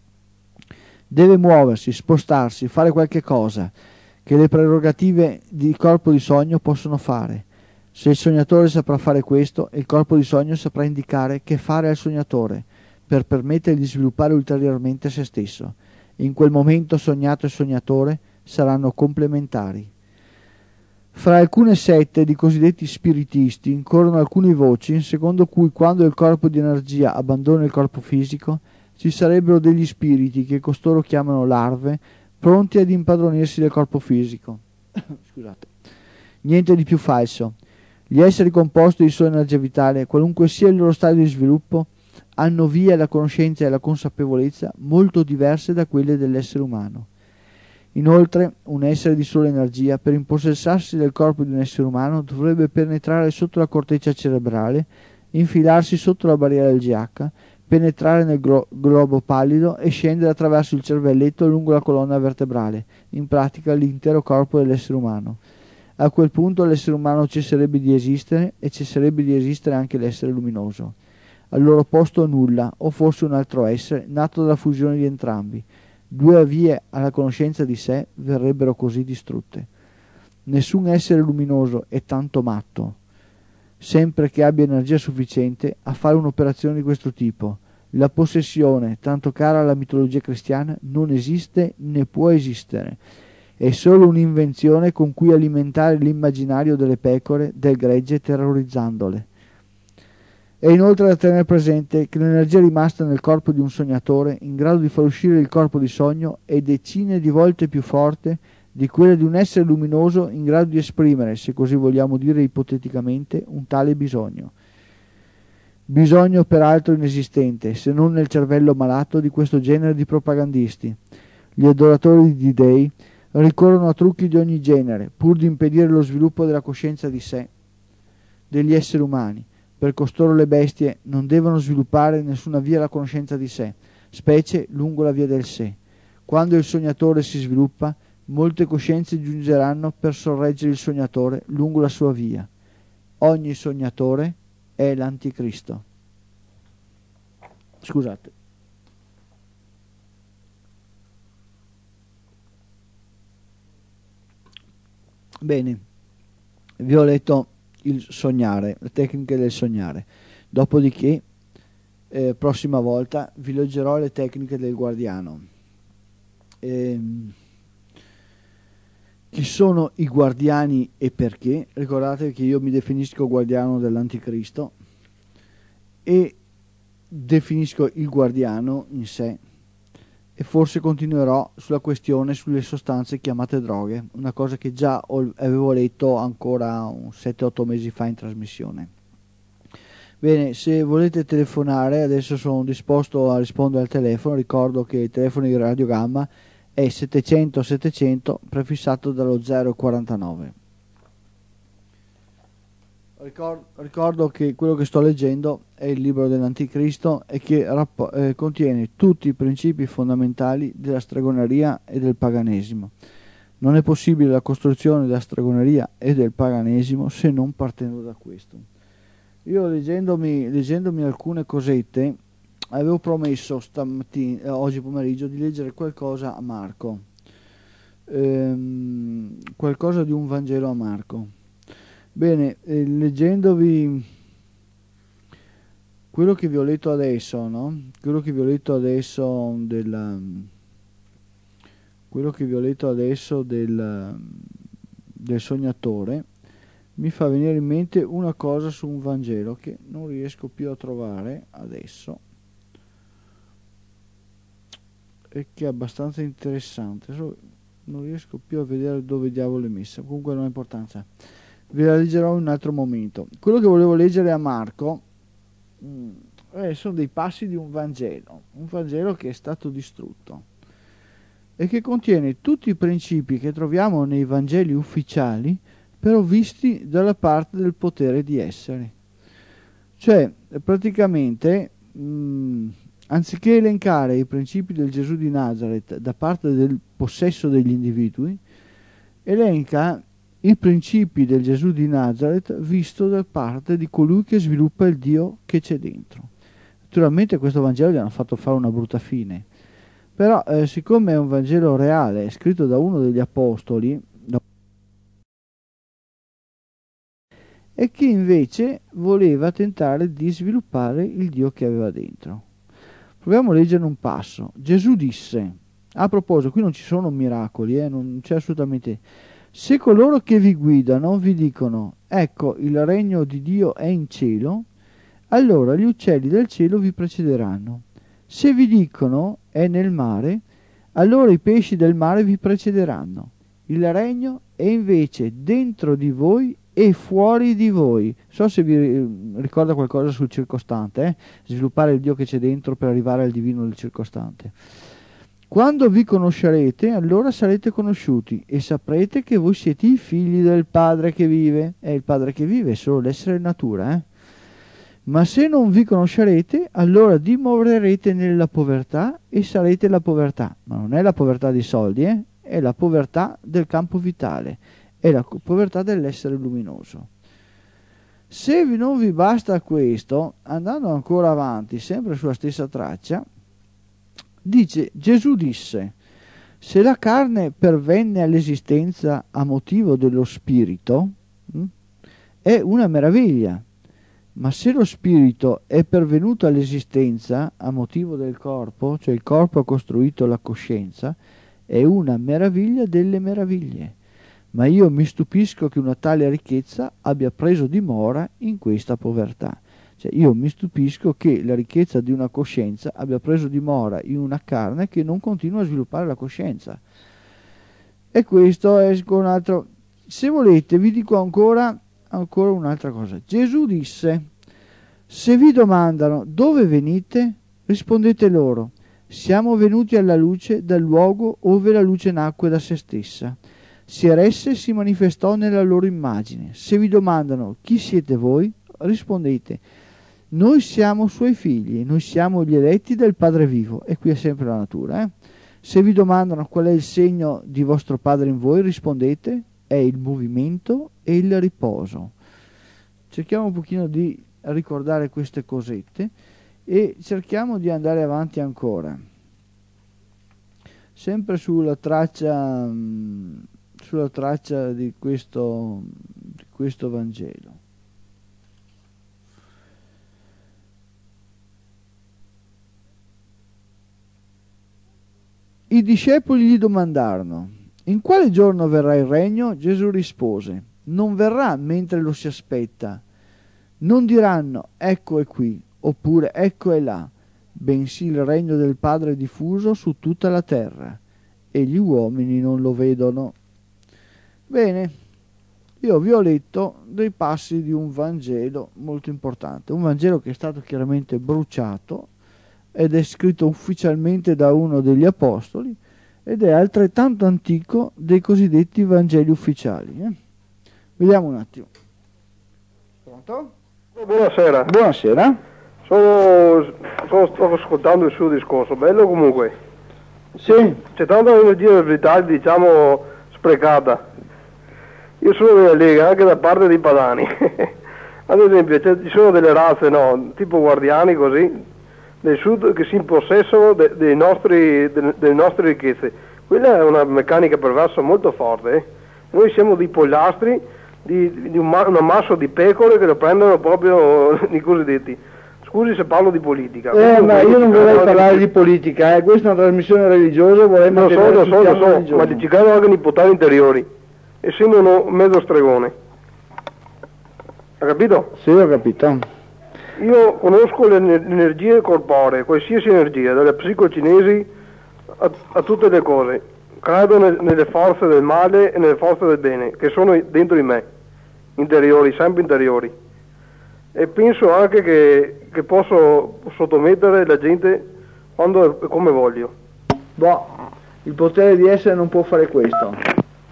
deve muoversi, spostarsi, fare qualche cosa che le prerogative di corpo di sogno possono fare. Se il sognatore saprà fare questo, il corpo di sogno saprà indicare che fare al sognatore per permettergli di sviluppare ulteriormente se stesso. In quel momento sognato e sognatore saranno complementari. Fra alcune sette di cosiddetti spiritisti incorrono alcune voci secondo cui quando il corpo di energia abbandona il corpo fisico ci sarebbero degli spiriti che costoro chiamano larve pronti ad impadronirsi del corpo fisico. Scusate. Niente di più falso. Gli esseri composti di sola energia vitale, qualunque sia il loro stadio di sviluppo, hanno vie la conoscenza e la consapevolezza molto diverse da quelle dell'essere umano. Inoltre, un essere di sola energia, per impossessarsi del corpo di un essere umano, dovrebbe penetrare sotto la corteccia cerebrale, infilarsi sotto la barriera del G H, penetrare nel glo- globo pallido e scendere attraverso il cervelletto lungo la colonna vertebrale, in pratica l'intero corpo dell'essere umano. A quel punto l'essere umano cesserebbe di esistere e cesserebbe di esistere anche l'essere luminoso. Al loro posto nulla, o forse un altro essere, nato dalla fusione di entrambi. Due vie alla conoscenza di sé verrebbero così distrutte. Nessun essere luminoso è tanto matto, sempre che abbia energia sufficiente, a fare un'operazione di questo tipo. La possessione, tanto cara alla mitologia cristiana, non esiste né può esistere. È solo un'invenzione con cui alimentare l'immaginario delle pecore, del gregge, terrorizzandole. È inoltre da tenere presente che l'energia rimasta nel corpo di un sognatore, in grado di far uscire il corpo di sogno, è decine di volte più forte di quella di un essere luminoso in grado di esprimere, se così vogliamo dire ipoteticamente, un tale bisogno. Bisogno peraltro inesistente, se non nel cervello malato di questo genere di propagandisti. Gli adoratori di dei ricorrono a trucchi di ogni genere, pur di impedire lo sviluppo della coscienza di sé, degli esseri umani. Per costoro le bestie non devono sviluppare nessuna via alla conoscenza di sé, specie lungo la via del sé. Quando il sognatore si sviluppa, molte coscienze giungeranno per sorreggere il sognatore lungo la sua via. Ogni sognatore è l'anticristo. Scusate. Bene, vi ho letto il sognare, le tecniche del sognare. Dopodiché, eh, prossima volta, vi leggerò le tecniche del guardiano. Ehm, chi sono i guardiani e perché? Ricordate che io mi definisco guardiano dell'anticristo e definisco il guardiano in sé, e forse continuerò sulla questione sulle sostanze chiamate droghe, una cosa che già ho, avevo letto ancora sette otto mesi fa in trasmissione. Bene, se volete telefonare adesso sono disposto a rispondere al telefono. Ricordo che il telefono di Radio Gamma è settecento settecento prefissato dallo zero quarantanove. Ricordo, ricordo che quello che sto leggendo è il libro dell'Anticristo e che rappo- eh, contiene tutti i principi fondamentali della stregoneria e del paganesimo. Non è possibile la costruzione della stregoneria e del paganesimo se non partendo da questo. Io leggendomi, leggendomi alcune cosette avevo promesso stamattina, eh, oggi pomeriggio di leggere qualcosa a Marco, ehm, qualcosa di un Vangelo a Marco. Bene, eh, leggendovi quello che vi ho letto adesso, no? Quello che vi ho letto adesso del, quello che vi ho letto adesso del, del sognatore, mi fa venire in mente una cosa su un Vangelo che non riesco più a trovare adesso e che è abbastanza interessante. non riesco più a vedere dove diavolo è messa, comunque non ha importanza, ve la leggerò in un altro momento. Quello che volevo leggere a Marco mh, eh, sono dei passi di un Vangelo, un Vangelo che è stato distrutto e che contiene tutti i principi che troviamo nei Vangeli ufficiali, però visti dalla parte del potere di essere. Cioè, praticamente, mh, anziché elencare i principi del Gesù di Nazareth da parte del possesso degli individui, elenca i principi del Gesù di Nazareth visto da parte di colui che sviluppa il Dio che c'è dentro. Naturalmente questo Vangelo gli hanno fatto fare una brutta fine, però eh, siccome è un Vangelo reale, scritto da uno degli apostoli, e chi invece voleva tentare di sviluppare il Dio che aveva dentro. Proviamo a leggere un passo. Gesù disse, a proposito, qui non ci sono miracoli, eh, non c'è assolutamente. Se coloro che vi guidano vi dicono, ecco il regno di Dio è in cielo, allora gli uccelli del cielo vi precederanno. Se vi dicono è nel mare, allora i pesci del mare vi precederanno. Il regno è invece dentro di voi e fuori di voi. So se vi ricorda qualcosa sul circostante, eh? Sviluppare il Dio che c'è dentro per arrivare al divino del circostante. Quando vi conoscerete, allora sarete conosciuti e saprete che voi siete i figli del Padre che vive. È il Padre che vive, è solo l'essere natura, eh? Ma se non vi conoscerete, allora dimorerete nella povertà e sarete la povertà. Ma non è la povertà di soldi, eh? È la povertà del campo vitale, è la povertà dell'essere luminoso. Se non vi basta questo, andando ancora avanti, sempre sulla stessa traccia, dice, Gesù disse, se la carne pervenne all'esistenza a motivo dello spirito, mh, è una meraviglia. Ma se lo spirito è pervenuto all'esistenza a motivo del corpo, cioè il corpo ha costruito la coscienza, è una meraviglia delle meraviglie. Ma io mi stupisco che una tale ricchezza abbia preso dimora in questa povertà. Cioè io mi stupisco che la ricchezza di una coscienza abbia preso dimora in una carne che non continua a sviluppare la coscienza. E questo è un altro. Se volete vi dico ancora ancora un'altra cosa. Gesù disse, se vi domandano dove venite, rispondete loro, siamo venuti alla luce dal luogo ove la luce nacque da se stessa. Si eresse e si manifestò nella loro immagine. Se vi domandano chi siete voi, rispondete, noi siamo suoi figli, noi siamo gli eletti del Padre vivo. E qui è sempre la natura. Eh? Se vi domandano qual è il segno di vostro Padre in voi, rispondete, è il movimento e il riposo. Cerchiamo un pochino di ricordare queste cosette e cerchiamo di andare avanti ancora, sempre sulla traccia sulla traccia di questo, di questo Vangelo. I discepoli gli domandarono, in quale giorno verrà il regno? Gesù rispose, non verrà mentre lo si aspetta. Non diranno, ecco è qui, oppure ecco è là, bensì il regno del Padre è diffuso su tutta la terra, e gli uomini non lo vedono. Bene, io vi ho letto dei passi di un Vangelo molto importante, un Vangelo che è stato chiaramente bruciato, ed è scritto ufficialmente da uno degli apostoli, ed è altrettanto antico dei cosiddetti Vangeli ufficiali. Eh? Vediamo un attimo. Pronto? Buonasera. Buonasera. Sono, sono, sto ascoltando il suo discorso, bello comunque. Sì. C'è tanta energia vitale, diciamo, sprecata. Io sono della Lega, anche da parte dei padani. Ad esempio, ci sono delle razze, no, tipo guardiani così, del sud che si impossessano de, dei nostri, de, delle nostre ricchezze. Quella è una meccanica perversa molto forte. Eh? Noi siamo dei pogliastri di, di un, un ammasso di pecore che lo prendono proprio i cosiddetti. Scusi se parlo di politica. Eh, ma io non vorrei parlare di politica, eh. Questa è una trasmissione religiosa, vorrei lo so, lo so, lo so, ma ci credo anche nei poteri interiori, essendo uno mezzo stregone. Ha capito? Sì, ho capito. Io conosco le energie corporee, qualsiasi energia, dalle psicocinesi a, a tutte le cose. credo ne- nelle forze del male e nelle forze del bene, che sono dentro di me, interiori, sempre interiori. E penso anche che, che posso sottomettere la gente quando e come voglio. Boh, il potere di essere non può fare questo.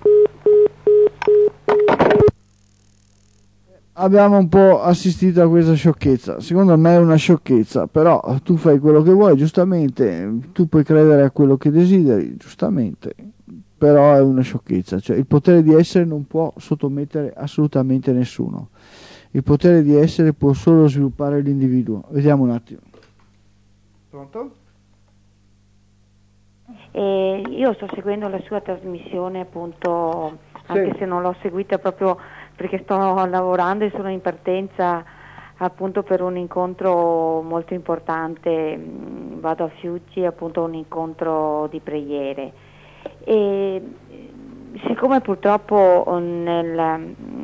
Abbiamo un po' assistito a questa sciocchezza. Secondo me è una sciocchezza, però tu fai quello che vuoi, giustamente, tu puoi credere a quello che desideri, giustamente, però è una sciocchezza. Cioè, il potere di essere non può sottomettere assolutamente nessuno. Il potere di essere può solo sviluppare l'individuo. Vediamo un attimo. Pronto? E io sto seguendo la sua trasmissione, appunto, anche Sì. se non l'ho seguita proprio perché sto lavorando e sono in partenza appunto per un incontro molto importante. Mm, vado a Fiuggi, appunto, a un incontro di preghiere, e siccome purtroppo nella,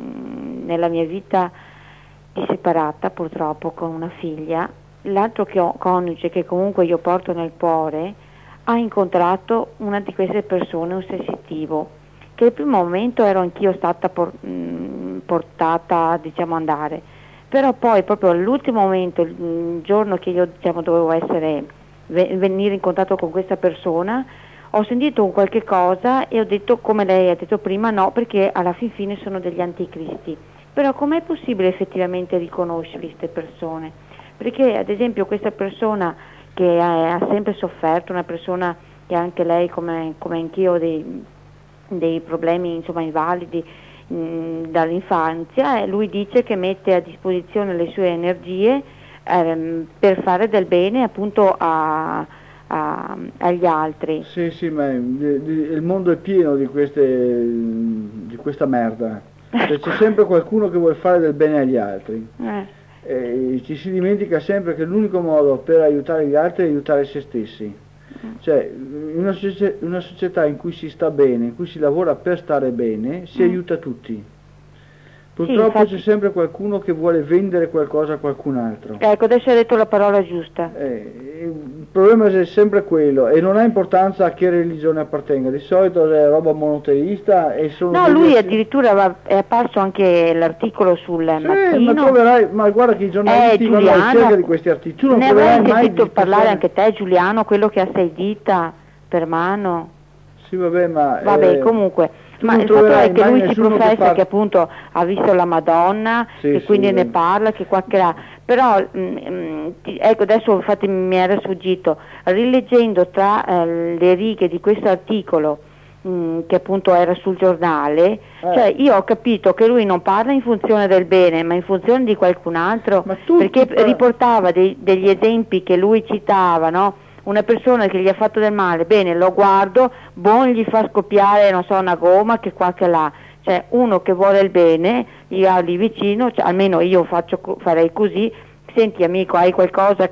nella mia vita di separata, purtroppo con una figlia, l'altro che ho, coniuge che comunque io porto nel cuore, ha incontrato una di queste persone, un sensitivo, che al primo momento ero anch'io stata por- mh, portata, diciamo, andare, però poi proprio all'ultimo momento, il, il giorno che io, diciamo, dovevo essere, ve- venire in contatto con questa persona, ho sentito un qualche cosa e ho detto, come lei ha detto prima, no, perché alla fin fine sono degli anticristi. Però com'è possibile effettivamente riconoscere queste persone? Perché ad esempio questa persona che ha, ha sempre sofferto, una persona che anche lei, come, come anch'io, dei, dei problemi, insomma, invalidi mh, dall'infanzia, e lui dice che mette a disposizione le sue energie ehm, per fare del bene, appunto, a, a, agli altri. Sì, sì, ma di- di- il mondo è pieno di queste, di questa merda. Cioè, c'è sempre qualcuno che vuole fare del bene agli altri. Eh. E ci si dimentica sempre che l'unico modo per aiutare gli altri è aiutare se stessi. Cioè, in una, socie- una società in cui si sta bene, in cui si lavora per stare bene, si Mm. aiuta tutti. Sì, Purtroppo infatti- c'è sempre qualcuno che vuole vendere qualcosa a qualcun altro. Ecco, adesso hai detto la parola giusta. Eh, il problema è sempre quello e non ha importanza a che religione appartenga, di solito è roba monoteista e sono No, degli lui atti- addirittura va- è apparso anche l'articolo sul Sì, ma mattino. troverai, ma guarda che i giornalisti Eh, vanno alla ricerca Giuliano, di questi articoli, tu non ne troverai avrai mai sentito di parlare persone- anche te, Giuliano, quello che ha sei dita per mano? Sì, vabbè, ma Vabbè, eh, comunque, tu ma non il fatto troverai è che mai lui si nessuno che professa fa- che appunto ha visto la Madonna, Sì, che sì, quindi ne beh. parla, che qua che là, però mm, mm, ti- ecco, adesso infatti mi era sfuggito, rileggendo tra eh, le righe di questo articolo mm, che appunto era sul giornale, Eh. cioè io ho capito che lui non parla in funzione del bene, ma in funzione di qualcun altro, Ma tutti perché par- riportava dei- degli esempi che lui citava, no? Una persona che gli ha fatto del male, bene, lo guardo, buon, gli fa scoppiare, non so, una gomma, che qua che là. Cioè, uno che vuole il bene, gli ha lì vicino, cioè, almeno io faccio, co- farei così, senti amico, hai qualcosa,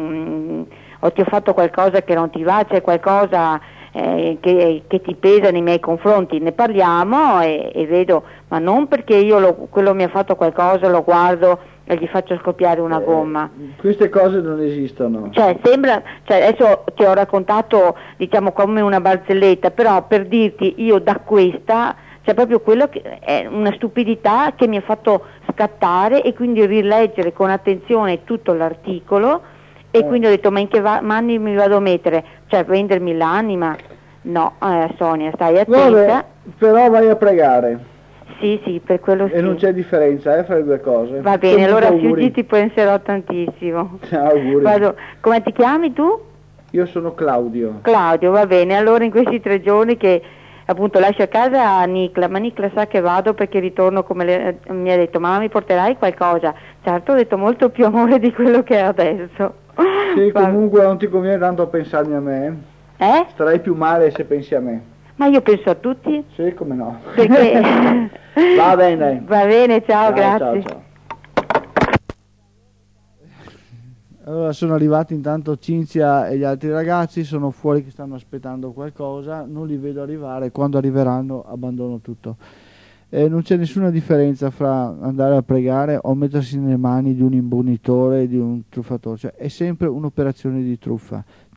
mm, o ti ho fatto qualcosa che non ti va, c'è qualcosa eh, che, che ti pesa nei miei confronti, ne parliamo e, e vedo, ma non perché io lo, quello mi ha fatto qualcosa, lo guardo e gli faccio scoppiare una eh, gomma. queste cose non esistono. Cioè, sembra, cioè, adesso ti ho raccontato, diciamo, come una barzelletta, però per dirti, io da questa, cioè proprio quello che è una stupidità che mi ha fatto scattare, e quindi rileggere con attenzione tutto l'articolo, e Eh. quindi ho detto, ma in che va- mani mi vado a mettere? Cioè, vendermi l'anima? No, eh, Sonia, stai attenta. Vabbè, però vai a pregare Sì, sì, per quello e sì. non c'è differenza eh, fra le due cose. Va bene, Comunque, allora auguri. Fiuggi ti penserò tantissimo. Auguri. Vado. Come ti chiami tu? Io sono Claudio. Claudio, va bene, allora in questi tre giorni che appunto lascio a casa a Nicla, ma Nicla sa che vado perché ritorno, come le- mi ha detto, mamma mi porterai qualcosa? Certo, ho detto molto più amore di quello che è adesso. Sì, Va- comunque non ti conviene tanto pensarmi a me. Eh? Starai più male se pensi a me. Ma io penso a tutti. Sì, come no. Perché... Va bene. Va bene, ciao, Ciao, grazie. ciao, ciao. Allora sono arrivati intanto Cinzia e gli altri ragazzi, sono fuori che stanno aspettando qualcosa, non li vedo arrivare, quando arriveranno abbandono tutto. Eh, non c'è nessuna differenza fra andare a pregare o mettersi nelle mani di un imbonitore, di un truffatore, cioè è sempre un'operazione di truffa.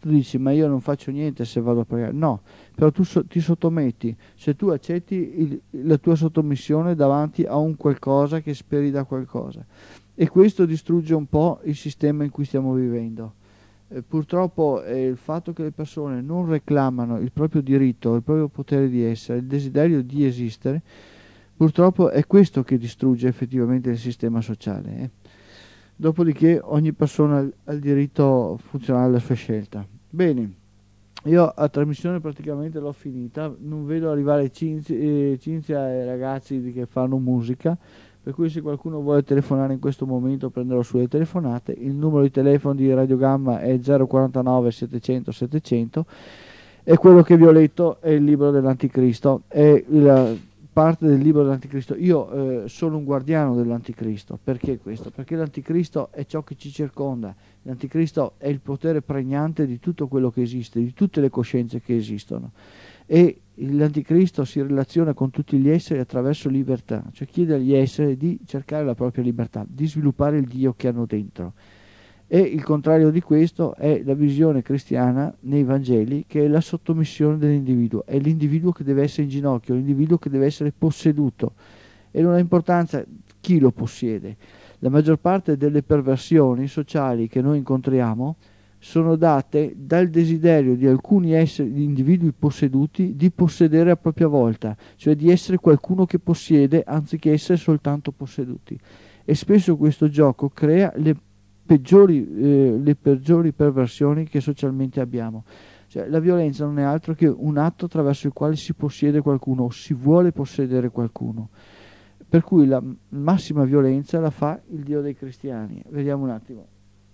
Tu dici, ma io non faccio niente se vado a pregare. No, però tu so- ti sottometti, se tu accetti il- la tua sottomissione davanti a un qualcosa che speri da qualcosa. E questo distrugge un po' il sistema in cui stiamo vivendo. Eh, purtroppo eh, il fatto che le persone non reclamano il proprio diritto, il proprio potere di essere, il desiderio di esistere, purtroppo è questo che distrugge effettivamente il sistema sociale. eh. Dopodiché ogni persona ha il diritto funzionale alla sua scelta. Bene, io a trasmissione praticamente l'ho finita, non vedo arrivare Cinzia, eh, Cinzia e i ragazzi di- che fanno musica, per cui se qualcuno vuole telefonare in questo momento prenderò sulle telefonate. Il numero di telefono di Radio Gamma è zero quarantanove settecento settecento e quello che vi ho letto è il libro dell'Anticristo, è la parte del libro dell'Anticristo. Io eh, sono un guardiano dell'Anticristo. Perché questo? Perché l'Anticristo è ciò che ci circonda. L'Anticristo è il potere pregnante di tutto quello che esiste, di tutte le coscienze che esistono. E l'Anticristo si relaziona con tutti gli esseri attraverso libertà, cioè chiede agli esseri di cercare la propria libertà, di sviluppare il Dio che hanno dentro. E il contrario di questo è la visione cristiana nei Vangeli, che è la sottomissione dell'individuo. È l'individuo che deve essere in ginocchio, l'individuo che deve essere posseduto. E non ha importanza chi lo possiede. La maggior parte delle perversioni sociali che noi incontriamo sono date dal desiderio di alcuni esseri, di individui posseduti, di possedere a propria volta, cioè di essere qualcuno che possiede anziché essere soltanto posseduti. E spesso questo gioco crea le peggiori, eh, le peggiori perversioni che socialmente abbiamo. Cioè, la violenza non è altro che un atto attraverso il quale si possiede qualcuno o si vuole possedere qualcuno. Per cui la massima violenza la fa il Dio dei cristiani. Vediamo un attimo.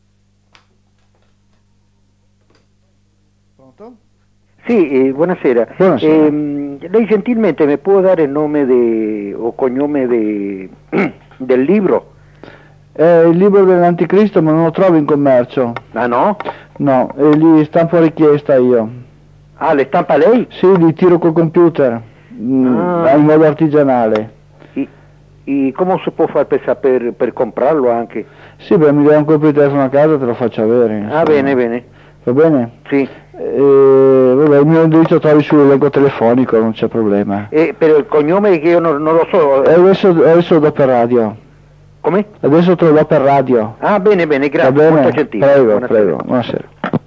Pronto? Sì, eh, buonasera. Buonasera. Ehm, lei gentilmente mi può dare il nome de, o cognome de, del libro? È il libro dell'Anticristo, ma non lo trovo in commercio. Ah no? No, e li stampo a richiesta io. Ah, le stampa lei? Sì, li tiro col computer, mm, Ah. in modo artigianale. E, e come si può fare per saper per comprarlo anche? Sì, beh, mi dai un colpo di telefono a casa e te lo faccio avere. insomma. Ah, bene, bene. Va bene? Sì. Eh, vabbè, il mio indirizzo trovi sull'elenco telefonico, non c'è problema. E per il cognome che io non, non lo so. E adesso, adesso lo do per radio. Come? Adesso te lo do per radio. Ah, bene, bene, grazie. Va bene? Molto gentile. Prego, Buonasera. prego. Buonasera.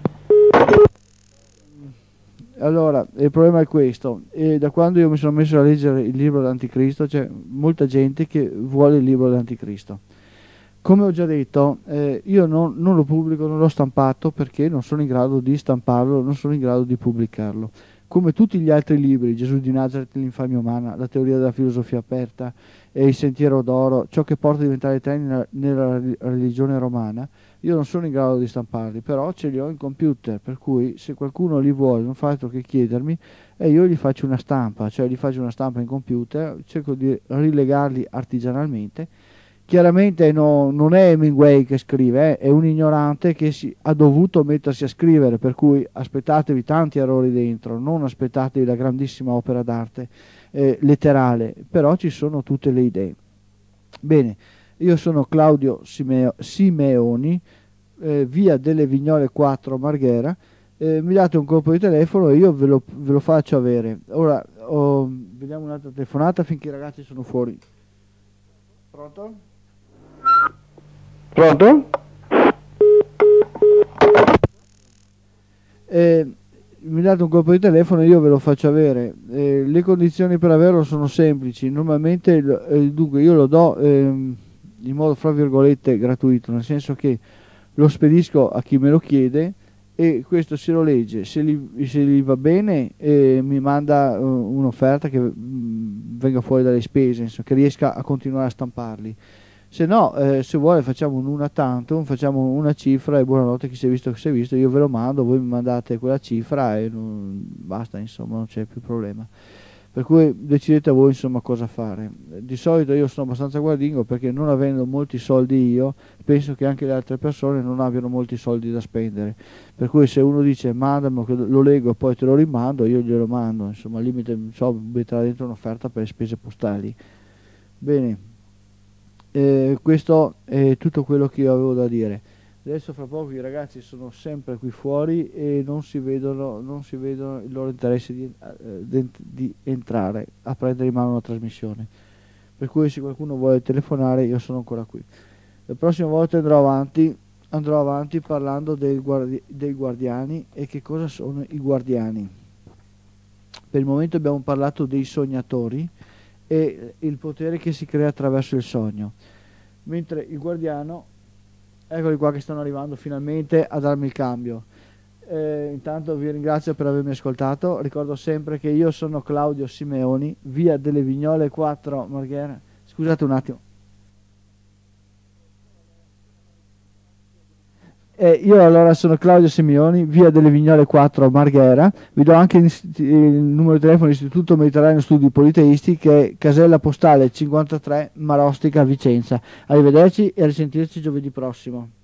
Allora, il problema è questo. E da quando io mi sono messo a leggere il libro dell'Anticristo, c'è molta gente che vuole il libro dell'Anticristo. Come ho già detto, eh, io non, non lo pubblico, non l'ho stampato perché non sono in grado di stamparlo, non sono in grado di pubblicarlo. Come tutti gli altri libri, Gesù di Nazareth, l'infamia umana, la teoria della filosofia aperta e il sentiero d'oro, ciò che porta a diventare treni nella, nella religione romana, io non sono in grado di stamparli, però ce li ho in computer, per cui se qualcuno li vuole non fa altro che chiedermi e io gli faccio una stampa, cioè gli faccio una stampa in computer, cerco di rilegarli artigianalmente. Chiaramente no, non è Hemingway che scrive, eh, è un ignorante che si, ha dovuto mettersi a scrivere, per cui aspettatevi tanti errori dentro, non aspettatevi la grandissima opera d'arte eh, letterale, però ci sono tutte le idee. Bene, io sono Claudio Simeo, Simeoni, eh, via delle Vignole quattro Marghera, eh, mi date un colpo di telefono e io ve lo, ve lo faccio avere. Ora oh, vediamo un'altra telefonata finché i ragazzi sono fuori. Pronto? Pronto? Eh, mi date un colpo di telefono e io ve lo faccio avere. Eh, le condizioni per averlo sono semplici. Normalmente eh, dunque io lo do ehm, in modo fra virgolette gratuito, nel senso che lo spedisco a chi me lo chiede e questo se lo legge, se gli, se gli va bene eh, mi manda uh, un'offerta che mh, venga fuori dalle spese, insomma, che riesca a continuare a stamparli. Se no, eh, se vuole facciamo un una tantum, facciamo una cifra e buonanotte, chi si è visto che si è visto, io ve lo mando, voi mi mandate quella cifra e non, basta, insomma, non c'è più problema. Per cui decidete voi insomma cosa fare. Di solito io sono abbastanza guardingo perché non avendo molti soldi io, penso che anche le altre persone non abbiano molti soldi da spendere. Per cui se uno dice mandami che lo leggo e poi te lo rimando, io glielo mando, insomma al limite so, metterà dentro un'offerta per le spese postali. Bene. Eh, questo è tutto quello che io avevo da dire. Adesso fra poco i ragazzi sono sempre qui fuori e non si vedono, non si vedono il loro interesse di, eh, di, di entrare a prendere in mano una trasmissione. Per cui se qualcuno vuole telefonare io sono ancora qui. La prossima volta andrò avanti, andrò avanti parlando dei, guardi, dei guardiani e che cosa sono i guardiani. Per il momento abbiamo parlato dei sognatori e il potere che si crea attraverso il sogno. Mentre il guardiano, eccoli qua che stanno arrivando finalmente a darmi il cambio. Eh, intanto vi ringrazio per avermi ascoltato, ricordo sempre che io sono Claudio Simeoni, via delle Vignole quattro Marghera. Scusate un attimo. Eh, io allora sono Claudio Simeoni, via delle Vignole quattro Marghera, vi do anche il, il numero di telefono dell'Istituto Mediterraneo Studi Politeisti che è casella postale cinquantatré Marostica Vicenza. Arrivederci e a risentirci giovedì prossimo.